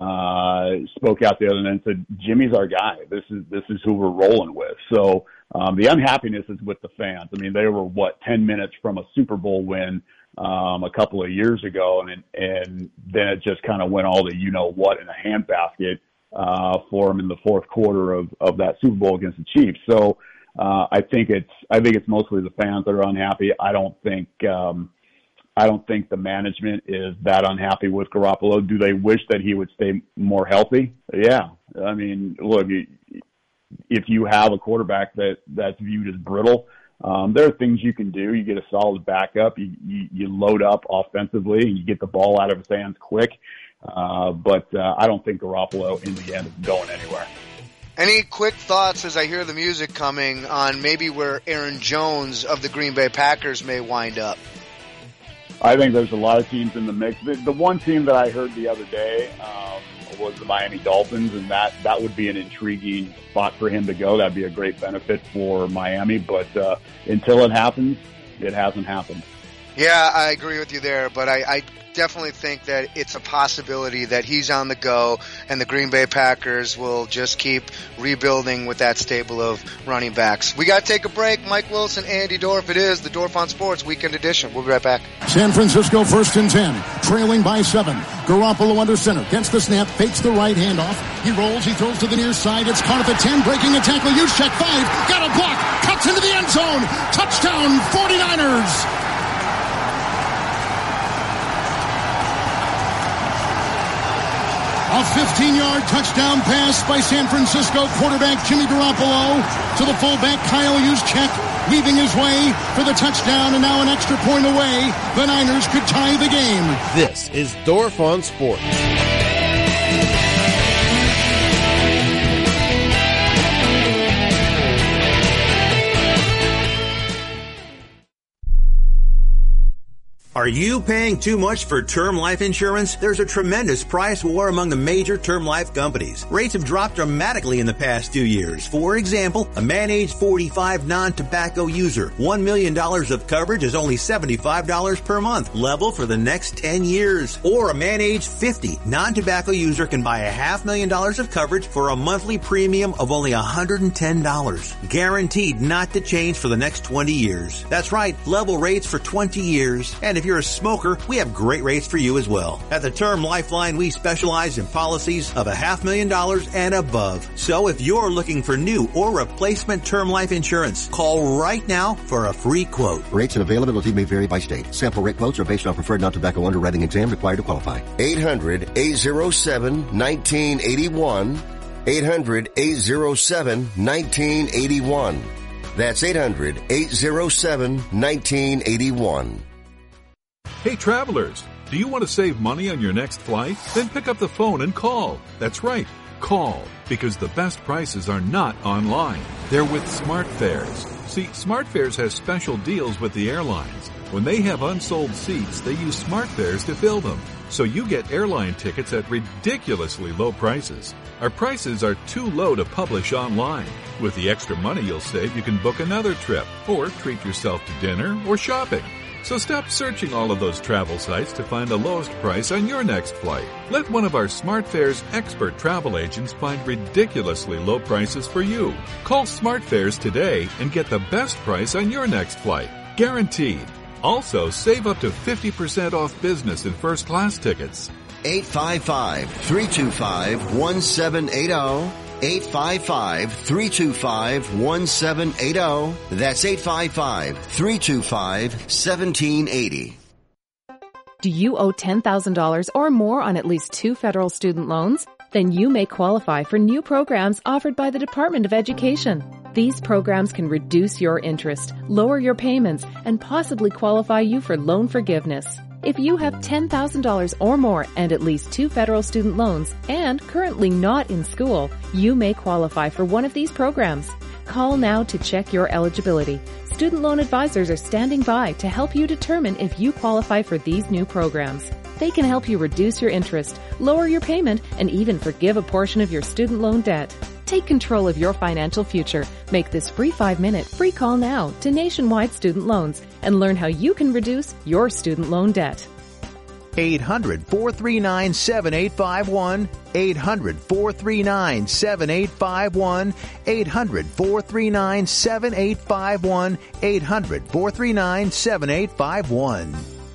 Speaker 10: spoke out the other night and said, Jimmy's our guy. This is who we're rolling with. So the unhappiness is with the fans. I mean, they were 10 minutes from a Super Bowl win a couple of years ago, and then it just kind of went all to what in a handbasket for them in the fourth quarter of that Super Bowl against the Chiefs. So I think it's mostly the fans that are unhappy. I don't think the management is that unhappy with Garoppolo. Do they wish that he would stay more healthy? Yeah. I mean, look, if you have a quarterback that's viewed as brittle, there are things you can do. You get a solid backup. You load up offensively, and you get the ball out of his hands quick. But I don't think Garoppolo in the end is going anywhere.
Speaker 9: Any quick thoughts as I hear the music coming on maybe where Aaron Jones of the Green Bay Packers may wind up?
Speaker 10: I think there's a lot of teams in the mix. The one team that I heard the other day was the Miami Dolphins, and that would be an intriguing spot for him to go. That'd be a great benefit for Miami, but until it happens, it hasn't happened.
Speaker 9: Yeah, I agree with you there, but I definitely think that it's a possibility that he's on the go and the Green Bay Packers will just keep rebuilding with that stable of running backs. We got to take a break. Mike Wilson, Andy Dorf. It is the Dorf on Sports Weekend Edition. We'll be right back.
Speaker 1: San Francisco 1st and 10, trailing by 7. Garoppolo under center, gets the snap, fakes the right handoff. He rolls, he throws to the near side. It's caught at the 10, breaking a tackle. Juszczyk 5, got a block, cuts into the end zone. Touchdown 49ers. A 15-yard touchdown pass by San Francisco quarterback Jimmy Garoppolo to the fullback Kyle Juszczyk, weaving his way for the touchdown, and now an extra point away. The Niners could tie the game.
Speaker 5: This is Dorf on Sports.
Speaker 23: Are you paying too much for term life insurance? There's a tremendous price war among the major term life companies. Rates have dropped dramatically in the past 2 years. For example, a man age 45 non-tobacco user, $1 million of coverage is only $75 per month, level for the next 10 years. Or a man age 50 non-tobacco user can buy $500,000 of coverage for a monthly premium of only $110. Guaranteed not to change for the next 20 years. That's right, level rates for 20 years. And if you're a smoker, we have great rates for you as well. At the Term Lifeline, we specialize in policies of $500,000 and above. So if you're looking for new or replacement term life insurance, call right now for a free quote.
Speaker 2: Rates and availability may vary by state. Sample rate quotes are based on preferred non-tobacco underwriting exam required to qualify. 800-807-1981. 800-807-1981. That's 800-807-1981.
Speaker 4: Hey travelers, do you want to save money on your next flight? Then pick up the phone and call. That's right, call, because the best prices are not online. They're with SmartFares. See, SmartFares has special deals with the airlines. When they have unsold seats, they use SmartFares to fill them. So you get airline tickets at ridiculously low prices. Our prices are too low to publish online. With the extra money you'll save, you can book another trip or treat yourself to dinner or shopping. So stop searching all of those travel sites to find the lowest price on your next flight. Let one of our SmartFares expert travel agents find ridiculously low prices for you. Call SmartFares today and get the best price on your next flight. Guaranteed. Also, save up to 50% off business and first class tickets.
Speaker 2: 855-325-1780. 855-325-1780. That's 855-325-1780.
Speaker 6: Do you owe $10,000 or more on at least 2 federal student loans? Then you may qualify for new programs offered by the Department of Education. These programs can reduce your interest, lower your payments, and possibly qualify you for loan forgiveness. If you have $10,000 or more and at least 2 federal student loans and currently not in school, you may qualify for one of these programs. Call now to check your eligibility. Student loan advisors are standing by to help you determine if you qualify for these new programs. They can help you reduce your interest, lower your payment, and even forgive a portion of your student loan debt. Take control of your financial future. Make this free 5-minute free call now to Nationwide Student Loans and learn how you can reduce your student loan debt.
Speaker 23: 800-439-7851. 800-439-7851. 800-439-7851. 800-439-7851.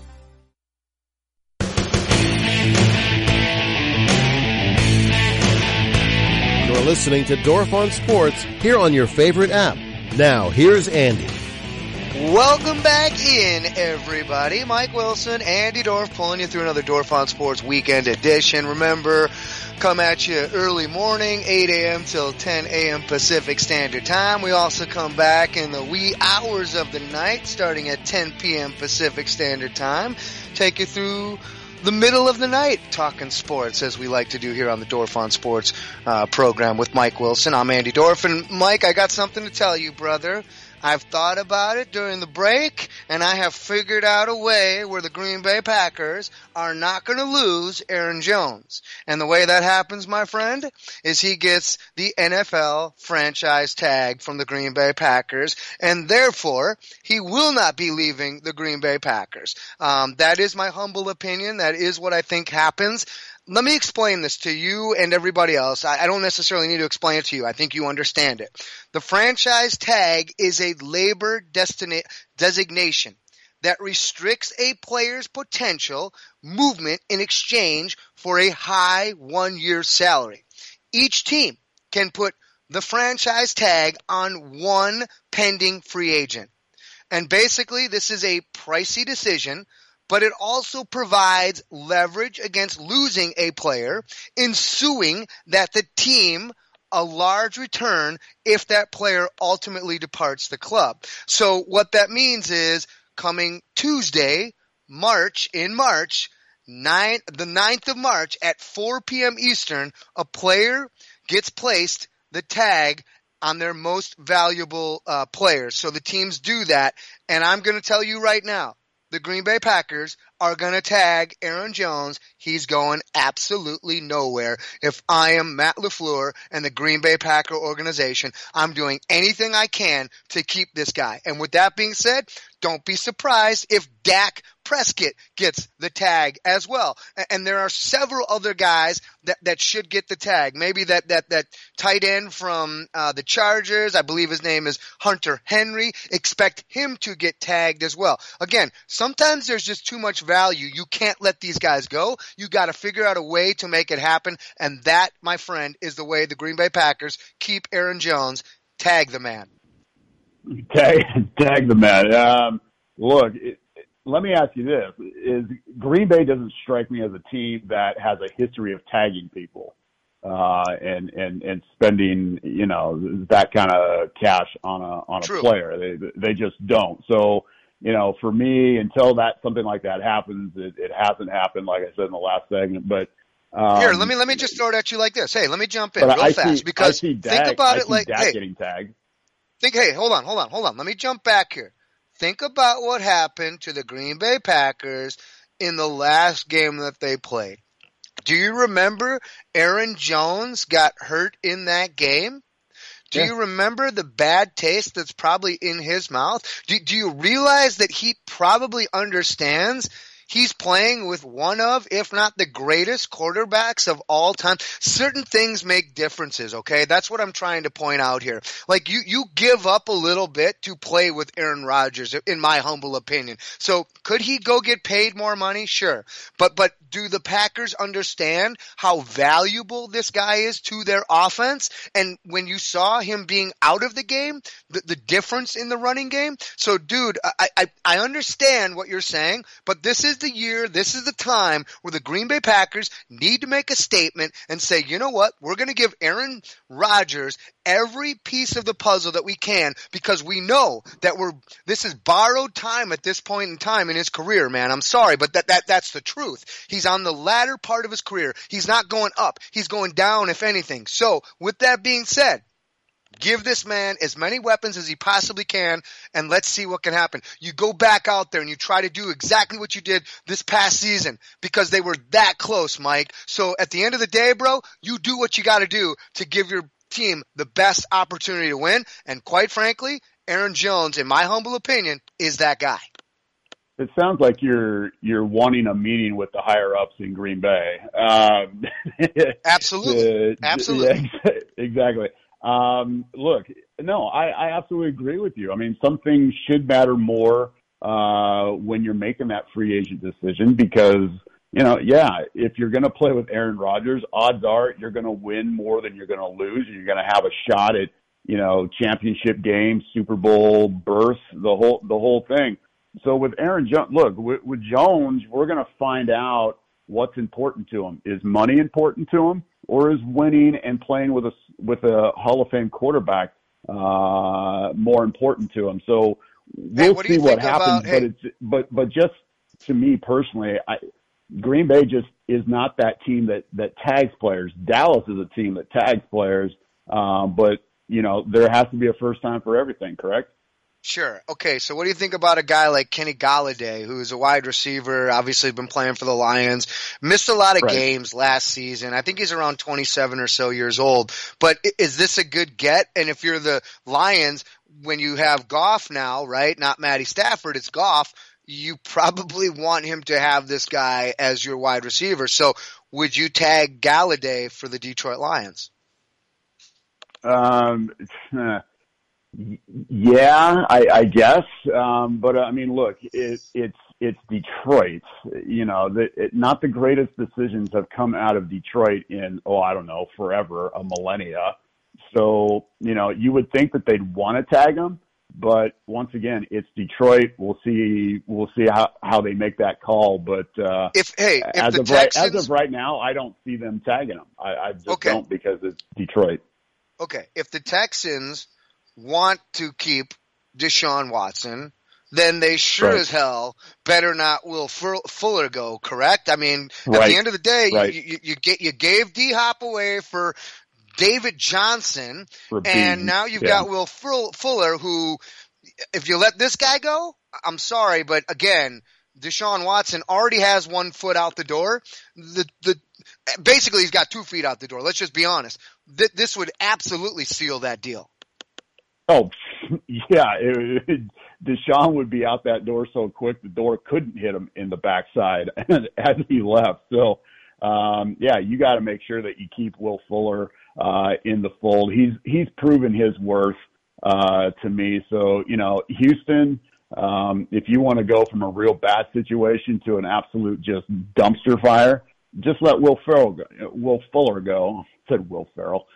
Speaker 5: You're listening to Dorf on Sports here on your favorite app. Now, here's Andy.
Speaker 9: Welcome back in, everybody. Mike Wilson, Andy Dorf, pulling you through another Dorf on Sports weekend edition. Remember, come at you early morning, 8 a.m. till 10 a.m. Pacific Standard Time. We also come back in the wee hours of the night, starting at 10 p.m. Pacific Standard Time. Take you through the middle of the night, talking sports, as we like to do here on the Dorf on Sports program with Mike Wilson. I'm Andy Dorf, and Mike, I got something to tell you, brother. I've thought about it during the break, and I have figured out a way where the Green Bay Packers are not going to lose Aaron Jones. And the way that happens, my friend, is he gets the NFL franchise tag from the Green Bay Packers, and therefore he will not be leaving the Green Bay Packers. That is my humble opinion. That is what I think happens. Let me explain this to you and everybody else. I don't necessarily need to explain it to you. I think you understand it. The franchise tag is a labor designation that restricts a player's potential movement in exchange for a high 1-year salary. Each team can put the franchise tag on one pending free agent. And basically, this is a pricey decision, but it also provides leverage against losing a player, ensuing that the team a large return if that player ultimately departs the club. So what that means is coming Tuesday, the 9th of March at 4 p.m. Eastern, a player gets placed the tag on their most valuable players. So the teams do that, and I'm going to tell you right now, the Green Bay Packers are going to tag Aaron Jones, he's going absolutely nowhere. If I am Matt LaFleur and the Green Bay Packer organization, I'm doing anything I can to keep this guy. And with that being said, don't be surprised if Dak Prescott gets the tag as well. And there are several other guys that should get the tag. Maybe that tight end from the Chargers, I believe his name is Hunter Henry. Expect him to get tagged as well. Again, sometimes there's just too much value. You can't let these guys go. You got to figure out a way to make it happen. And that, my friend, is the way the Green Bay Packers keep Aaron Jones. Tag the man.
Speaker 10: Tag the man. Look, let me ask you this. Green Bay doesn't strike me as a team that has a history of tagging people and spending, that kind of cash on a
Speaker 9: True.
Speaker 10: player. They just don't. So, for me, until something like that happens, it hasn't happened, like I said in the last segment. But
Speaker 9: here, let me just throw it at you like this. Hey, let me jump in real fast because think about it like,
Speaker 10: Dak getting tagged.
Speaker 9: Hold on. Let me jump back here. Think about what happened to the Green Bay Packers in the last game that they played. Do you remember Aaron Jones got hurt in that game? Do you remember the bad taste that's probably in his mouth? Do you realize that he probably understands he's playing with one of, if not the greatest quarterbacks of all time? Certain things make differences, okay? That's what I'm trying to point out here. Like, you give up a little bit to play with Aaron Rodgers, in my humble opinion. So, could he go get paid more money? Sure. But do the Packers understand how valuable this guy is to their offense? And when you saw him being out of the game, the difference in the running game? So, dude, I understand what you're saying, but this is the year, this is the time where the Green Bay Packers need to make a statement and say, you know what, we're going to give Aaron Rodgers every piece of the puzzle that we can, because we know that this is borrowed time at this point in time in his career, man. I'm sorry, but that's the truth. He's on the latter part of his career. He's not going up. He's going down, if anything. So, with that being said, give this man as many weapons as he possibly can, and let's see what can happen. You go back out there and you try to do exactly what you did this past season, because they were that close, Mike. So at the end of the day, bro, you do what you got to do to give your team the best opportunity to win. And quite frankly, Aaron Jones, in my humble opinion, is that guy.
Speaker 10: It sounds like you're wanting a meeting with the higher ups in Green Bay.
Speaker 9: Absolutely. Absolutely.
Speaker 10: Yeah, exactly. Look, no, I absolutely agree with you. I mean, some things should matter more when you're making that free agent decision, because, if you're going to play with Aaron Rodgers, odds are you're going to win more than you're going to lose. You're going to have a shot at, championship game, Super Bowl berth, the whole thing. So with Aaron Jones, look, with Jones, we're going to find out what's important to him. Is money important to him, or is winning and playing with a Hall of Fame quarterback more important to him? So we'll see what happens. But just to me personally, Green Bay just is not that team that tags players. Dallas is a team that tags players, but there has to be a first time for everything. Correct?
Speaker 9: Sure. Okay, so what do you think about a guy like Kenny Golladay, who's a wide receiver, obviously been playing for the Lions, missed a lot of games last season. I think he's around 27 or so years old. But is this a good get? And if you're the Lions, when you have Goff now, right, not Matty Stafford, it's Goff, you probably want him to have this guy as your wide receiver. So would you tag Golladay for the Detroit Lions?
Speaker 10: Yeah, I guess. But I mean, look, it's Detroit. Not the greatest decisions have come out of Detroit in, forever, a millennia. So, you would think that they'd want to tag him, but once again, it's Detroit. We'll see how they make that call. But as of right now, I don't see them tagging him. I just don't, because it's Detroit.
Speaker 9: Okay, if the Texans want to keep Deshaun Watson, then they sure as hell better not Will Fuller go, correct? I mean, at the end of the day, you gave D-Hop away for David Johnson, and now you've got Will Fuller, who, if you let this guy go, I'm sorry, but again, Deshaun Watson already has 1 foot out the door. Basically, he's got 2 feet out the door. Let's just be honest. This would absolutely seal that deal.
Speaker 10: Oh, yeah. Deshaun would be out that door so quick the door couldn't hit him in the backside as he left. So, you got to make sure that you keep Will Fuller in the fold. He's proven his worth to me. So, Houston, if you want to go from a real bad situation to an absolute just dumpster fire, just let Will Fuller go. I said Will Ferrell.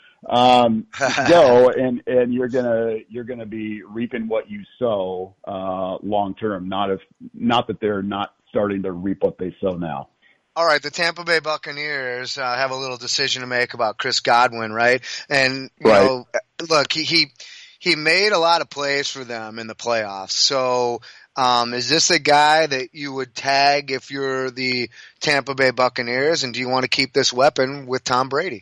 Speaker 10: Go and you're gonna be reaping what you sow long term. Not that they're not starting to reap what they sow now.
Speaker 9: All right, the Tampa Bay Buccaneers have a little decision to make about Chris Godwin, right? And you know, look, he made a lot of plays for them in the playoffs. So, is this a guy that you would tag if you're the Tampa Bay Buccaneers? And do you want to keep this weapon with Tom Brady?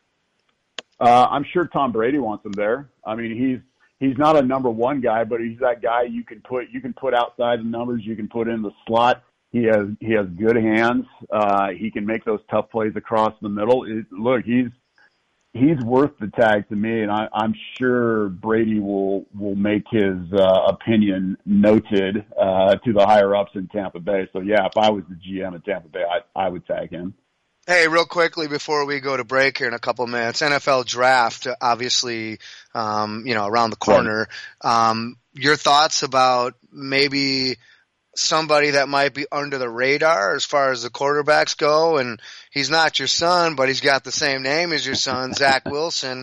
Speaker 10: I'm sure Tom Brady wants him there. I mean, he's not a number one guy, but he's that guy you can put outside the numbers. You can put in the slot. He has good hands. He can make those tough plays across the middle. Look, he's worth the tag to me, and I'm sure Brady will make his opinion noted to the higher ups in Tampa Bay. So yeah, if I was the GM in Tampa Bay, I would tag him.
Speaker 9: Hey, real quickly before we go to break here in a couple of minutes, NFL draft, obviously, around the corner. Right. Your thoughts about maybe somebody that might be under the radar as far as the quarterbacks go, and he's not your son, but he's got the same name as your son, Zach Wilson.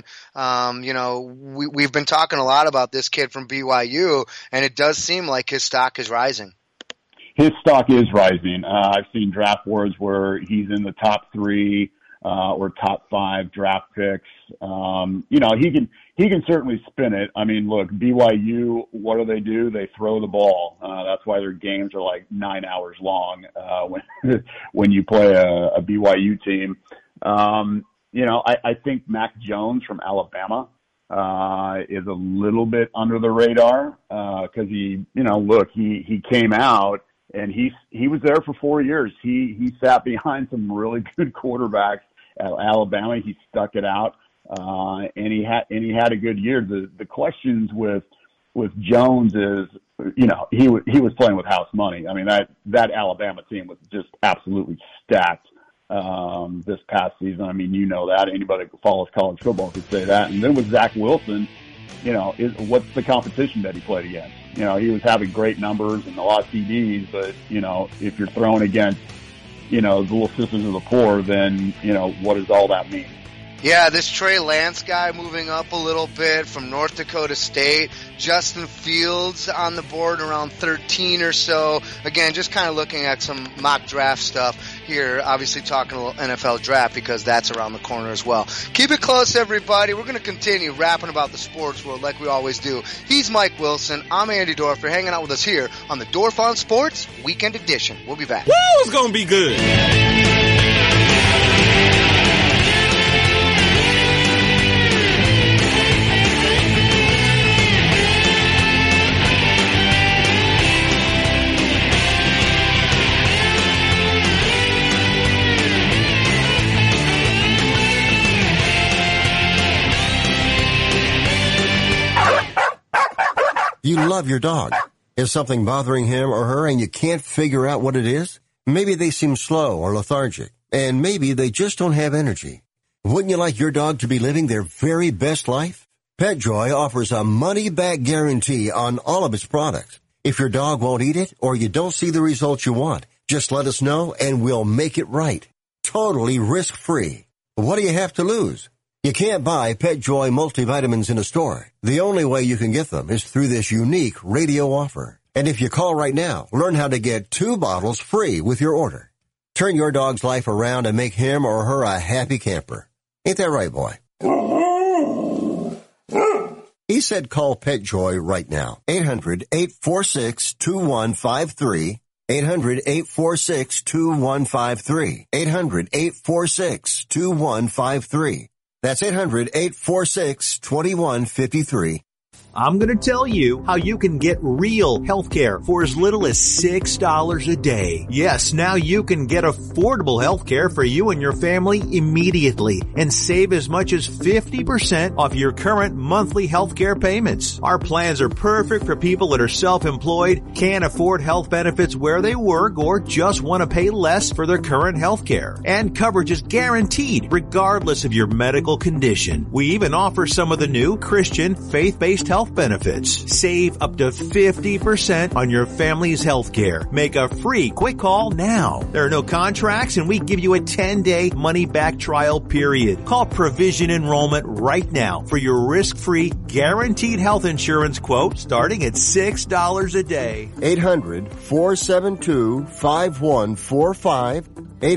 Speaker 9: We've been talking a lot about this kid from BYU, and it does seem like his stock is rising.
Speaker 10: His stock is rising. I've seen draft boards where he's in the top 3 or top 5 draft picks. He can certainly spin it. I mean, look, BYU, what do? They throw the ball. That's why their games are like 9 hours long when you play a BYU team. I think Mac Jones from Alabama is a little bit under the radar because he came out. And he was there for 4 years. He sat behind some really good quarterbacks at Alabama. He stuck it out, and he had a good year. The questions with Jones is, he was playing with house money. I mean, that Alabama team was just absolutely stacked this past season. I mean, that. Anybody who follows college football could say that. And then with Zach Wilson, what's the competition that he played against? He was having great numbers and a lot of TDs, but, if you're throwing against, the Little Sisters of the Poor, then, what does all that mean?
Speaker 9: Yeah, this Trey Lance guy moving up a little bit from North Dakota State. Justin Fields on the board around 13 or so. Again, just kind of looking at some mock draft stuff here. Obviously talking a little NFL draft because that's around the corner as well. Keep it close, everybody. We're going to continue rapping about the sports world like we always do. He's Mike Wilson. I'm Andy Dorf. You're hanging out with us here on the Dorf on Sports Weekend Edition. We'll be back.
Speaker 7: Woo! It's going to be good.
Speaker 2: You love your dog. Is something bothering him or her and you can't figure out what it is? Maybe they seem slow or lethargic, and maybe they just don't have energy. Wouldn't you like your dog to be living their very best life? PetJoy offers a money-back guarantee on all of its products. If your dog won't eat it or you don't see the results you want, just let us know and we'll make it right. Totally risk-free. What do you have to lose? You can't buy PetJoy multivitamins in a store. The only way you can get them is through this unique radio offer. And if you call right now, learn how to get 2 bottles free with your order. Turn your dog's life around and make him or her a happy camper. Ain't that right, boy? He said call PetJoy right now. 800-846-2153. 800-846-2153. 800-846-2153. That's 800-846-2153.
Speaker 23: I'm going to tell you how you can get real healthcare for as little as $6 a day. Yes, now you can get affordable healthcare for you and your family immediately and save as much as 50% off your current monthly healthcare payments. Our plans are perfect for people that are self-employed, can't afford health benefits where they work, or just want to pay less for their current healthcare. And coverage is guaranteed regardless of your medical condition. We even offer some of the new Christian faith-based health benefits. Save up to 50% on your family's health care. Make a free quick call now. There are no contracts and we give you a 10-day money-back trial period. Call Provision Enrollment right now for your risk-free guaranteed health insurance quote starting at $6 a day.
Speaker 2: 800-472-5145.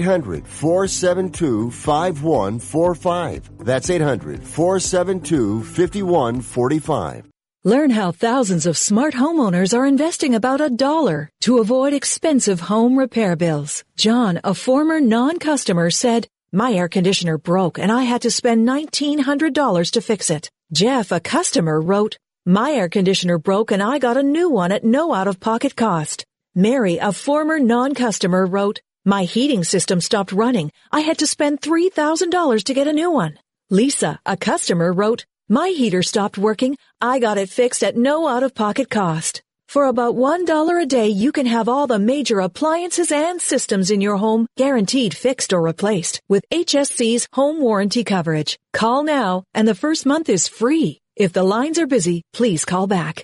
Speaker 2: 800-472-5145. That's 800-472-5145.
Speaker 7: Learn how thousands of smart homeowners are investing about $1 to avoid expensive home repair bills. John, a former non-customer, said, "My air conditioner broke and I had to spend $1,900 to fix it." Jeff, a customer, wrote, "My air conditioner broke and I got a new one at no out-of-pocket cost." Mary, a former non-customer, wrote, "My heating system stopped running. I had to spend $3,000 to get a new one." Lisa, a customer, wrote, "My heater stopped working. I got it fixed at no out-of-pocket cost." For about $1 a day, you can have all the major appliances and systems in your home guaranteed fixed or replaced with HSC's home warranty coverage. Call now, and the first month is free. If the lines are busy, please call back.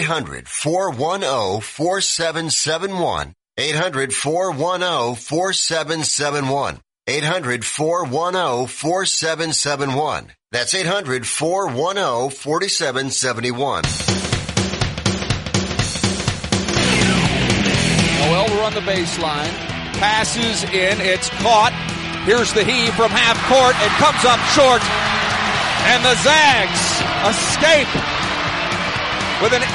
Speaker 2: 800-410-4771. 800-410-4771. 800-410-4771. That's 800-410-4771.
Speaker 11: Noel will run the baseline. Passes in. It's caught. Here's the heave from half court. It comes up short. And the Zags escape with an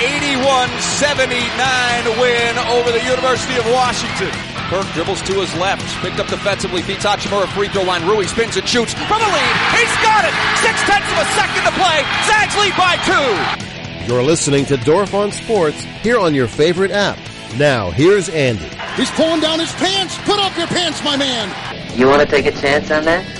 Speaker 11: 81-79 win over the University of Washington. Burke dribbles to his left, picked up defensively, beats Hachimura free throw line. Rui spins and shoots from the lead. He's got it! 0.6 of a second to play. Zags lead by 2.
Speaker 5: You're listening to Dorf on Sports here on your favorite app. Now, here's Andy.
Speaker 1: He's pulling down his pants. Put up your pants, my man.
Speaker 12: You want to take a chance on that?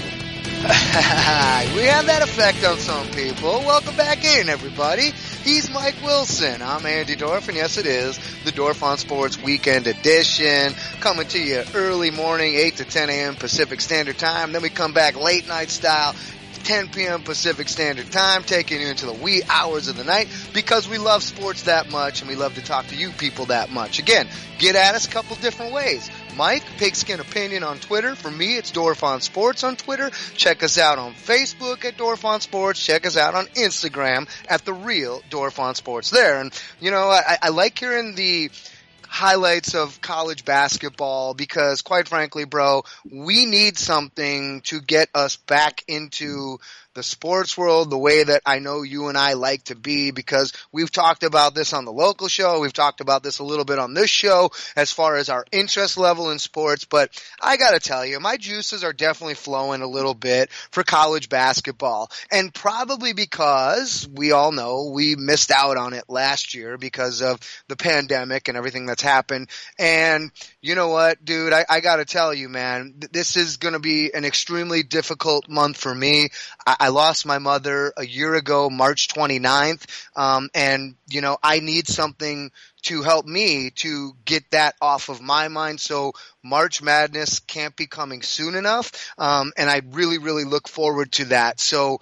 Speaker 9: We have that effect on some people. Welcome back in, everybody. He's Mike Wilson. I'm Andy Dorf, and yes, it is the Dorf on Sports Weekend Edition. Coming to you early morning, 8 to 10 a.m. Pacific Standard Time. Then we come back late night style, 10 p.m. Pacific Standard Time, taking you into the wee hours of the night because we love sports that much and we love to talk to you people that much. Again, get at us a couple different ways. Mike, Pigskin Opinion on Twitter. For me, it's Dorf on Sports on Twitter. Check us out on Facebook at Dorf on Sports. Check us out on Instagram at The Real Dorf on Sports there. And, you know, I like hearing the highlights of college basketball because, quite frankly, bro, we need something to get us back into the sports world the way that I know you and I like to be, because we've talked about this on the local show. We've talked about this a little bit on this show as far as our interest level in sports. But I got to tell you, my juices are definitely flowing a little bit for college basketball. And probably because we all know we missed out on it last year because of the pandemic and everything that's happened. And you know what, dude, I got to tell you, man, this is going to be an extremely difficult month for me. I lost my mother a year ago, March 29th. And, you know, I need something to help me to get that off of my mind. So March Madness can't be coming soon enough. And I really, really look forward to that. So,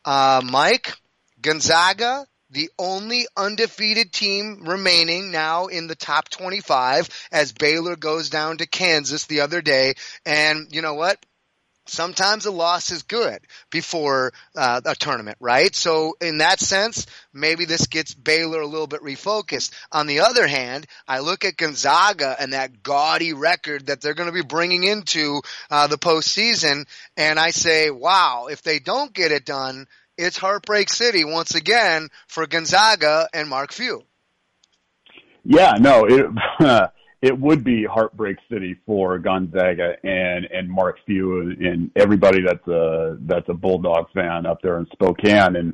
Speaker 9: Mike, Gonzaga, the only undefeated team remaining now in the top 25 as Baylor goes down to Kansas the other day. And you know what? Sometimes a loss is good before a tournament, right? So in that sense, maybe this gets Baylor a little bit refocused. On the other hand, I look at Gonzaga and that gaudy record that they're going to be bringing into the postseason, and I say, wow, if they don't get it done, it's Heartbreak City once again for Gonzaga and Mark Few.
Speaker 10: Yeah, no, it would be heartbreak city for Gonzaga and Mark Few and everybody that's a Bulldog fan up there in Spokane and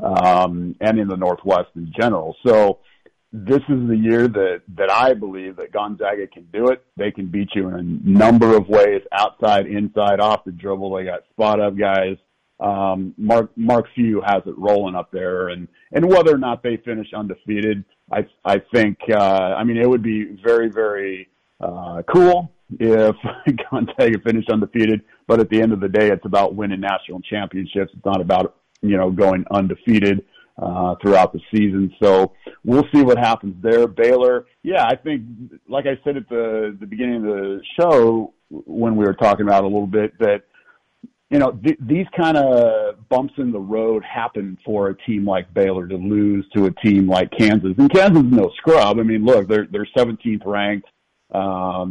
Speaker 10: in the Northwest in general. So this is the year that I believe that Gonzaga can do it. They can beat you in a number of ways, outside, inside, off the dribble. They got spot up guys. Mark Few has it rolling up there, and whether or not they finish undefeated, I think it would be very, very cool if Gonzaga finished undefeated. But at the end of the day, it's about winning national championships. It's not about going undefeated throughout the season. So we'll see what happens there. Baylor, yeah, I think, like I said at the beginning of the show when we were talking about it a little bit, that these kind of bumps in the road happen for a team like Baylor to lose to a team like Kansas. And Kansas is no scrub. I mean, look, they're 17th ranked, or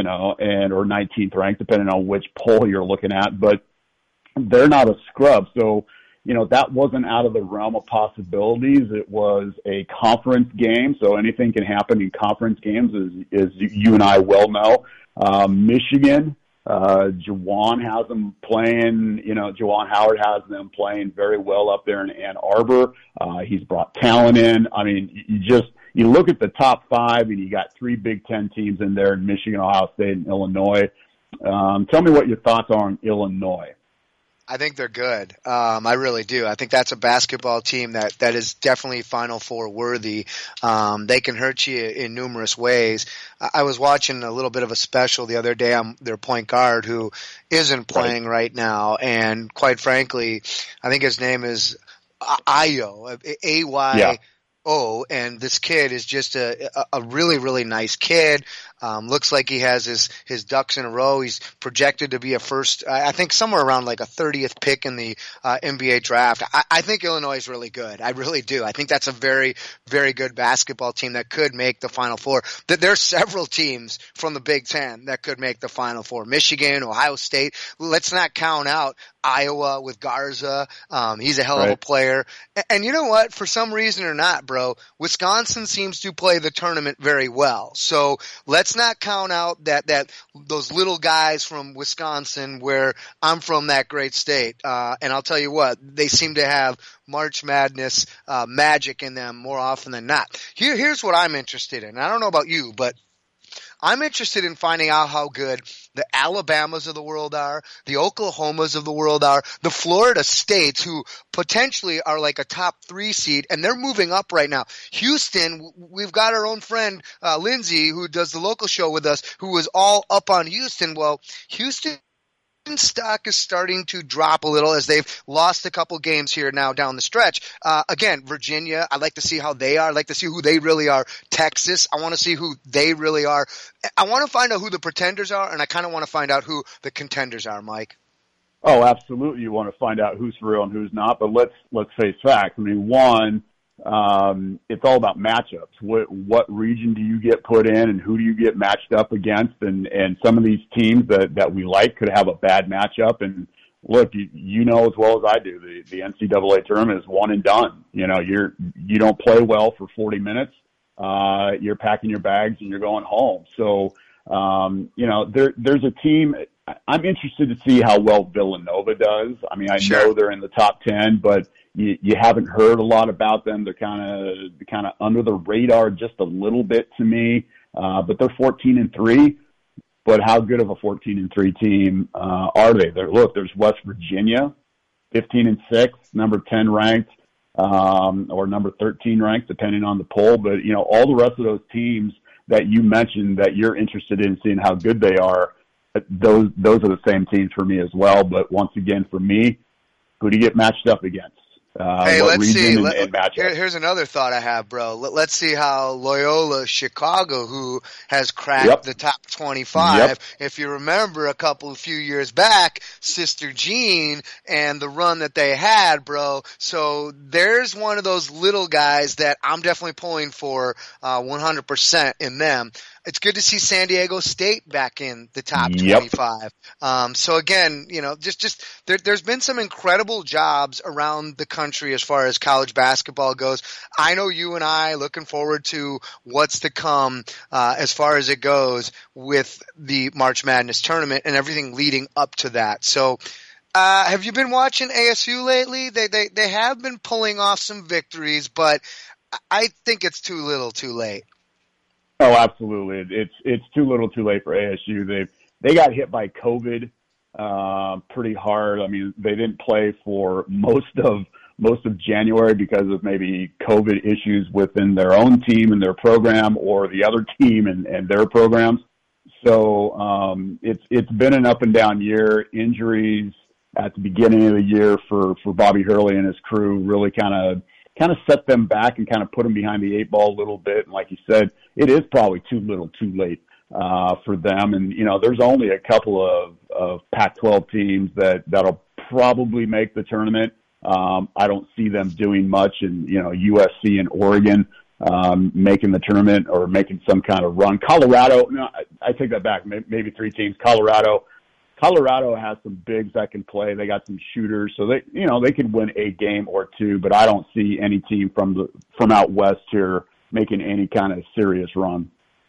Speaker 10: 19th ranked, depending on which poll you're looking at, but they're not a scrub. So, that wasn't out of the realm of possibilities. It was a conference game, so anything can happen in conference games, as you and I well know. Michigan, Juwan has them playing, Juwan Howard has them playing very well up there in Ann Arbor. He's brought talent in. I mean, you look at the top five and you got 3 Big Ten teams in there in Michigan, Ohio State, and Illinois. Tell me what your thoughts are on Illinois.
Speaker 9: I think they're good. I really do. I think that's a basketball team that is definitely Final Four worthy. They can hurt you in numerous ways. I was watching a little bit of a special the other day on their point guard who isn't playing right now, and quite frankly, I think his name is Ayo, A-Y-O, and this kid is just a really, really nice kid. Looks like he has his ducks in a row. He's projected to be a first, I think somewhere around like a 30th pick in the NBA draft. I think Illinois is really good. I really do. I think that's a very, very good basketball team that could make the Final Four. There's several teams from the Big Ten that could make the Final Four. Michigan, Ohio State. Let's not count out Iowa with Garza. He's a hell of a player. And you know what? For some reason or not, bro, Wisconsin seems to play the tournament very well. So let's not count out that those little guys from Wisconsin, where I'm from, that great state. And I'll tell you what, they seem to have March Madness magic in them more often than not. Here's what I'm interested in. I don't know about you, but I'm interested in finding out how good the Alabamas of the world are, the Oklahomas of the world are, the Florida States, who potentially are like a top 3 seed, and they're moving up right now. Houston, we've got our own friend Lindsay, who does the local show with us, who was all up on Houston. Well, Houston stock is starting to drop a little as they've lost a couple games here now down the stretch. Again, Virginia, I'd like to see how they are. I'd like to see who they really are. Texas, I want to see who they really are. I want to find out who the pretenders are, and I kind of want to find out who the contenders are, Mike.
Speaker 10: Oh, absolutely. You want to find out who's for real and who's not, but let's face facts. I mean, one, it's all about matchups. What region do you get put in, and who do you get matched up against? And some of these teams that we like could have a bad matchup. And look, you know as well as I do, the NCAA tournament is one and done. You don't play well for 40 minutes. You're packing your bags and you're going home. So, there's a team. I'm interested to see how well Villanova does. I mean, I know they're in the top 10, but you haven't heard a lot about them. They're kind of under the radar just a little bit to me. But they're 14-3. But how good of a 14-3 team are they? There's West Virginia, 15-6, number 10 ranked, or number 13 ranked, depending on the poll. But all the rest of those teams that you mentioned that you're interested in seeing how good they are, those are the same teams for me as well. But once again, for me, who do you get matched up against?
Speaker 9: Hey, let's see. Here's another thought I have, bro. Let's see how Loyola Chicago, who has cracked the top 25. If you remember a few years back, Sister Jean and the run that they had, bro. So there's one of those little guys that I'm definitely pulling for 100% in them. It's good to see San Diego State back in the top 25. So again, there's been some incredible jobs around the country as far as college basketball goes. I know you and I looking forward to what's to come, as far as it goes with the March Madness tournament and everything leading up to that. So, have you been watching ASU lately? They have been pulling off some victories, but I think it's too little too late.
Speaker 10: Oh, absolutely. It's too little too late for ASU. They got hit by COVID pretty hard. I mean, they didn't play for most of January because of maybe COVID issues within their own team and their program, or the other team and their programs. So it's been an up and down year. Injuries at the beginning of the year for Bobby Hurley and his crew really kind of set them back and kind of put them behind the eight ball a little bit. And like you said, it is probably too little too late for them. And, there's only a couple of Pac-12 teams that'll probably make the tournament. I don't see them doing much, and, USC and Oregon making the tournament or making some kind of run. Colorado, no, I take that back, maybe three teams. Colorado has some bigs that can play. They got some shooters, so they could win a game or two, but I don't see any team from out west here making any kind of serious run.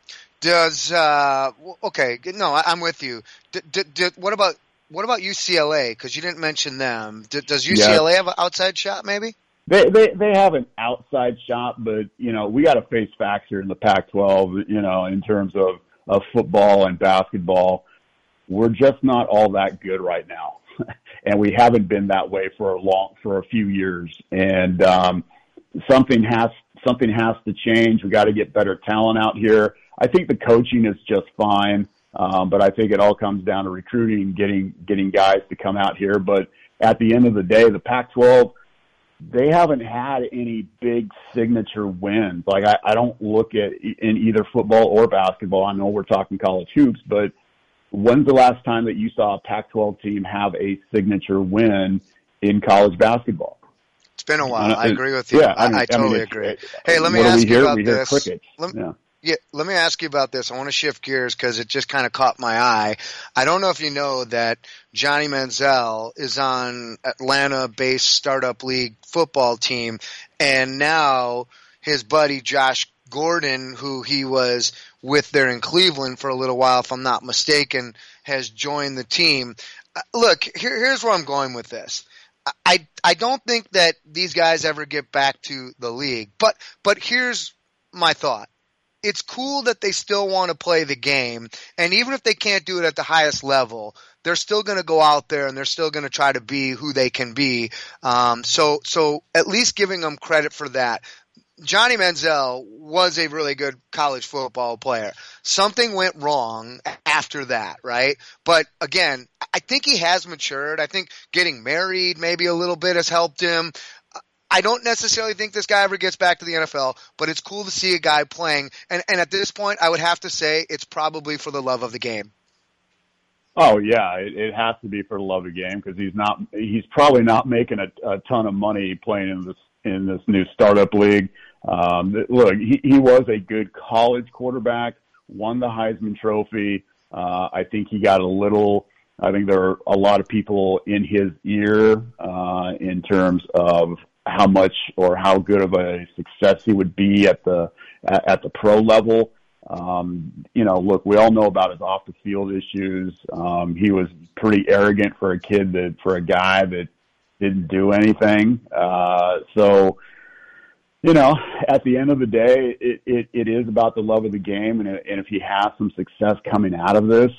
Speaker 9: Okay, no, I'm with you. What about UCLA? Because you didn't mention them. Does UCLA have an outside shot, maybe?
Speaker 10: They have an outside shot, but we got to face facts here in the Pac-12. In terms of football and basketball, we're just not all that good right now, and we haven't been that way for a few years. And something has to change. We got to get better talent out here. I think the coaching is just fine, but I think it all comes down to recruiting, getting guys to come out here. But at the end of the day, the Pac-12, they haven't had any big signature wins. Like I don't look at in either football or basketball. I know we're talking college hoops, but when's the last time that you saw a Pac-12 team have a signature win in college basketball?
Speaker 9: It's been a while. I agree with you.
Speaker 10: Yeah,
Speaker 9: I totally agree. Hey, let me ask you about this.
Speaker 10: Crickets.
Speaker 9: Let me ask you about this. I want to shift gears because it just kind of caught my eye. I don't know if you know that Johnny Manziel is on Atlanta-based startup league football team, and now his buddy Josh Gordon, who he was with there in Cleveland for a little while, if I'm not mistaken, has joined the team. Look, here's where I'm going with this. I don't think that these guys ever get back to the league, but here's my thought. It's cool that they still want to play the game, and even if they can't do it at the highest level, they're still going to go out there and they're still going to try to be who they can be. So at least giving them credit for that. Johnny Manziel was a really good college football player. Something went wrong after that, right? But again, I think he has matured. I think getting married maybe a little bit has helped him. I don't necessarily think this guy ever gets back to the NFL, but it's cool to see a guy playing. And at this point, I would have to say it's probably for the love of the game.
Speaker 10: Oh yeah, it has to be for the love of the game because he's probably not making a ton of money playing in this new startup league. Look, he was a good college quarterback, won the Heisman Trophy. I think he got I think there are a lot of people in his ear in terms of how much or how good of a success he would be at the pro level. Look, we all know about his off the field issues. He was pretty arrogant for a guy that didn't do anything. So, at the end of the day, it is about the love of the game. And if he has some success coming out of this,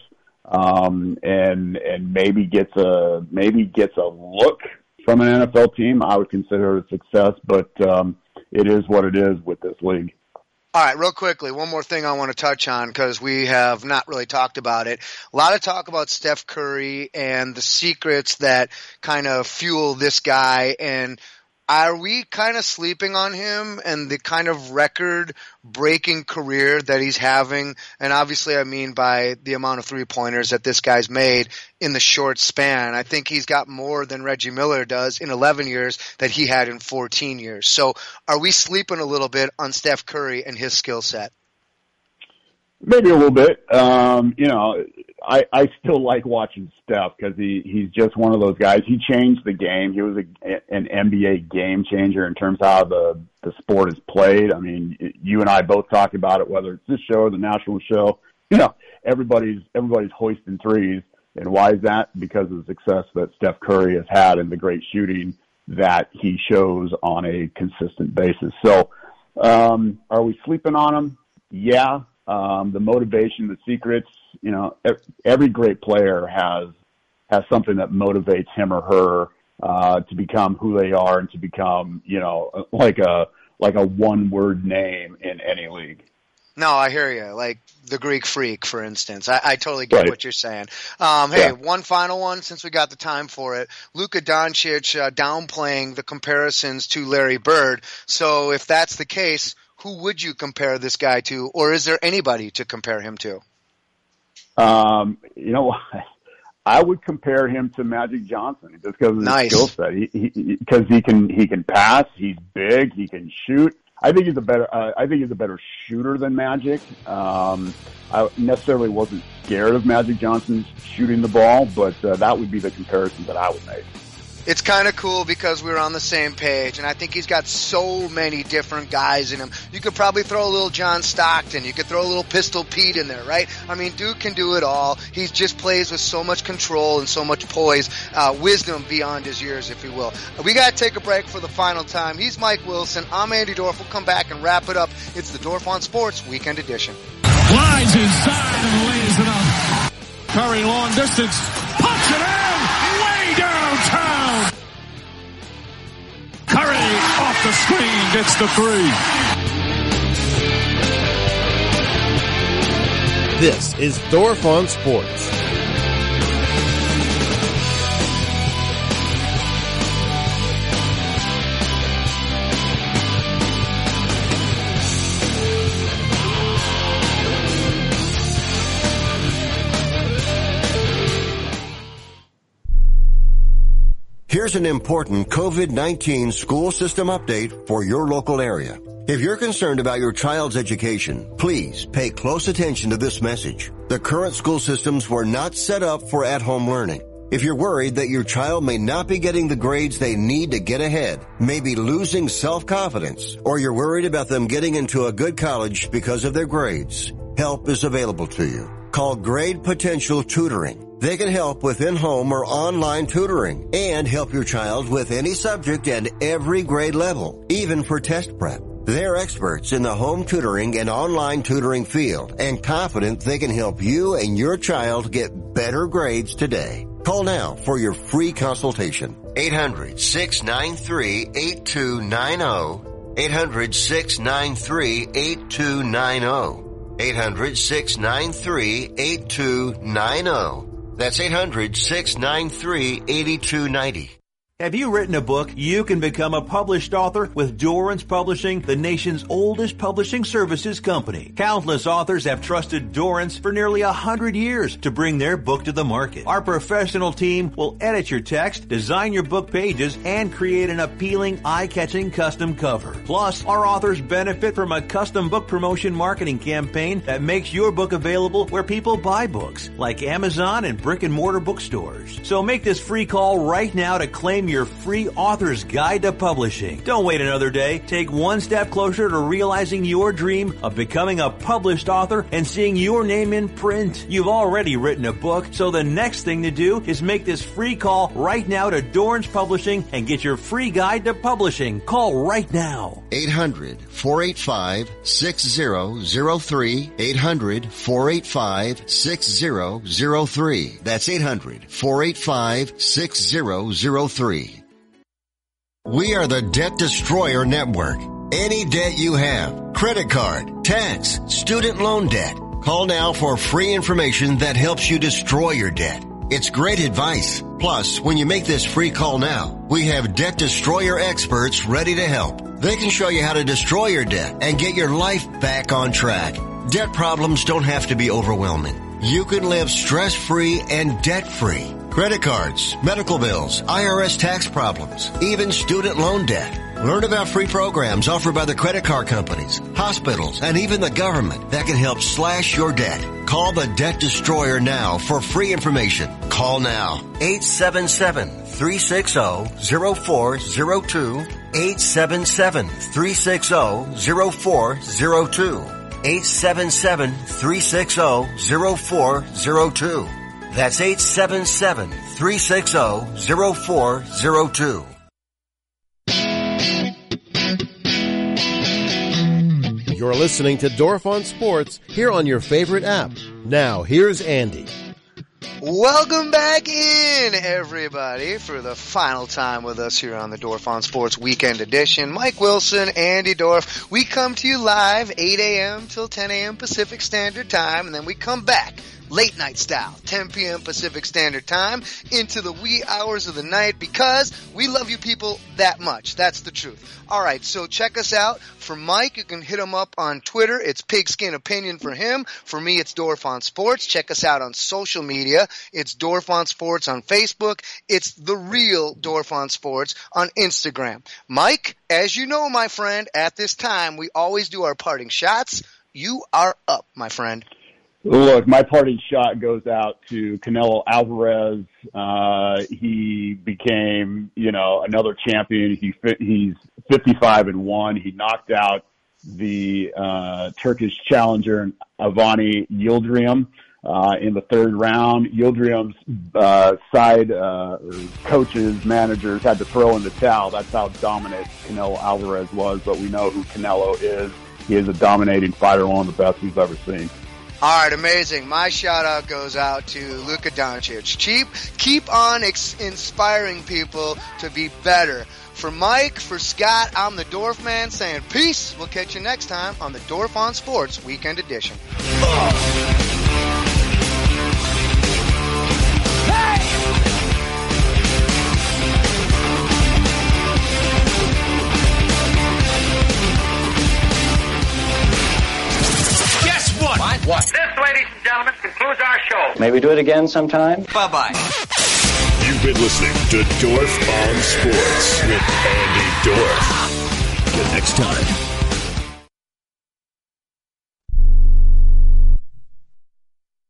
Speaker 10: and maybe gets a look from an NFL team, I would consider it a success, but it is what it is with this league.
Speaker 9: All right, real quickly, one more thing I want to touch on because we have not really talked about it. A lot of talk about Steph Curry and the secrets that kind of fuel this guy, and are we kind of sleeping on him and the kind of record-breaking career that he's having? And obviously I mean by the amount of three-pointers that this guy's made in the short span. I think he's got more than Reggie Miller does in 11 years that he had in 14 years. So are we sleeping a little bit on Steph Curry and his skill set?
Speaker 10: Maybe a little bit. I still like watching Steph because he's just one of those guys. He changed the game. He was an NBA game changer in terms of how the sport is played. I mean, you and I both talk about it, whether it's this show or the national show. Everybody's hoisting threes. And why is that? Because of the success that Steph Curry has had and the great shooting that he shows on a consistent basis. So, are we sleeping on him? Yeah. The motivation, the secrets, every great player has something that motivates him or her to become who they are and to become, like a one-word name in any league.
Speaker 9: No, I hear you. Like the Greek Freak, for instance. I totally get what you're saying. Hey, one final one since we got the time for it. Luka Doncic downplaying the comparisons to Larry Bird. So if that's the case, who would you compare this guy to, or is there anybody to compare him to?
Speaker 10: I would compare him to Magic Johnson just because of his skill set. Because he can pass, he's big, he can shoot. I think he's a better shooter than Magic. I necessarily wasn't scared of Magic Johnson shooting the ball, but that would be the comparison that I would make.
Speaker 9: It's kind of cool because we're on the same page, and I think he's got so many different guys in him. You could probably throw a little John Stockton. You could throw a little Pistol Pete in there, right? I mean, dude can do it all. He just plays with so much control and so much poise, wisdom beyond his years, if you will. We got to take a break for the final time. He's Mike Wilson. I'm Andy Dorf. We'll come back and wrap it up. It's the Dorf on Sports Weekend Edition.
Speaker 3: Flies inside and lays it up. Curry long distance. Puts it in. Way downtown. Curry off the screen gets the three.
Speaker 5: This is Dorf on Sports.
Speaker 2: Here's an important COVID-19 school system update for your local area. If you're concerned about your child's education, please pay close attention to this message. The current school systems were not set up for at-home learning. If you're worried that your child may not be getting the grades they need to get ahead, may be losing self-confidence, or you're worried about them getting into a good college because of their grades, help is available to you. Call Grade Potential Tutoring. They can help with in-home or online tutoring and help your child with any subject and every grade level, even for test prep. They're experts in the home tutoring and online tutoring field and confident they can help you and your child get better grades today. Call now for your free consultation. 800-693-8290. 800-693-8290. 800-693-8290. That's 800-693-8290.
Speaker 23: Have you written a book? You can become a published author with Dorrance Publishing, the nation's oldest publishing services company. Countless authors have trusted Dorrance for nearly 100 years to bring their book to the market. Our professional team will edit your text, design your book pages, and create an appealing, eye-catching custom cover. Plus, our authors benefit from a custom book promotion marketing campaign that makes your book available where people buy books, like Amazon and brick-and-mortar bookstores. So make this free call right now to claim your free author's guide to publishing. Don't wait another day. Take one step closer to realizing your dream of becoming a published author and seeing your name in print. You've already written a book, so the next thing to do is make this free call right now to Dorrance Publishing and get your free guide to publishing. Call right now.
Speaker 2: 800-485-6003. 800-485-6003. That's 800-485-6003. We are the Debt Destroyer Network. Any debt you have, credit card, tax, student loan debt, call now for free information that helps you destroy your debt. It's great advice. Plus, when you make this free call now, we have Debt Destroyer experts ready to help. They can show you how to destroy your debt and get your life back on track. Debt problems don't have to be overwhelming. you can live stress-free and debt-free. Credit cards, medical bills, IRS tax problems, even student loan debt. Learn about free programs offered by the credit card companies, hospitals, and even the government that can help slash your debt. Call the Debt Destroyer now for free information. Call now. 877-360-0402. 877-360-0402. 877-360-0402. That's 877-360-0402.
Speaker 5: You're listening to Dorf on Sports here on your favorite app. Now, here's Andy.
Speaker 9: Welcome back in, everybody, for the final time with us here on the Dorf on Sports Weekend Edition. Mike Wilson, Andy Dorf. We come to you live 8 a.m. till 10 a.m. Pacific Standard Time, and then we come back late night style, 10 p.m. Pacific Standard Time, into the wee hours of the night, because we love you people that much. That's the truth. All right, so check us out. For Mike, you can hit him up on Twitter. It's Pigskin Opinion for him. For me, it's Dorf on Sports. Check us out on social media. It's Dorf on Sports on Facebook. It's The Real Dorf on Sports on Instagram. Mike, as you know, my friend, at this time, we always do our parting shots. You are up, my friend.
Speaker 10: Look, my parting shot goes out to Canelo Alvarez. He became, another champion. He's 55-1. He knocked out the Turkish challenger Avani Yildirim in the third round. Yildirim's side coaches, managers had to throw in the towel. That's how dominant Canelo Alvarez was. But we know who Canelo is. He is a dominating fighter, one of the best we've ever seen.
Speaker 9: All right, amazing. My shout-out goes out to Luka Doncic. Keep on inspiring people to be better. For Mike, for Scott, I'm the Dorf Man saying peace. We'll catch you next time on the Dorf on Sports Weekend Edition.
Speaker 14: What? This, ladies and gentlemen, concludes our show.
Speaker 27: Maybe do it again sometime?
Speaker 14: Bye-bye.
Speaker 8: You've been listening to Dorf on Sports with Andy Dorf. Till next time.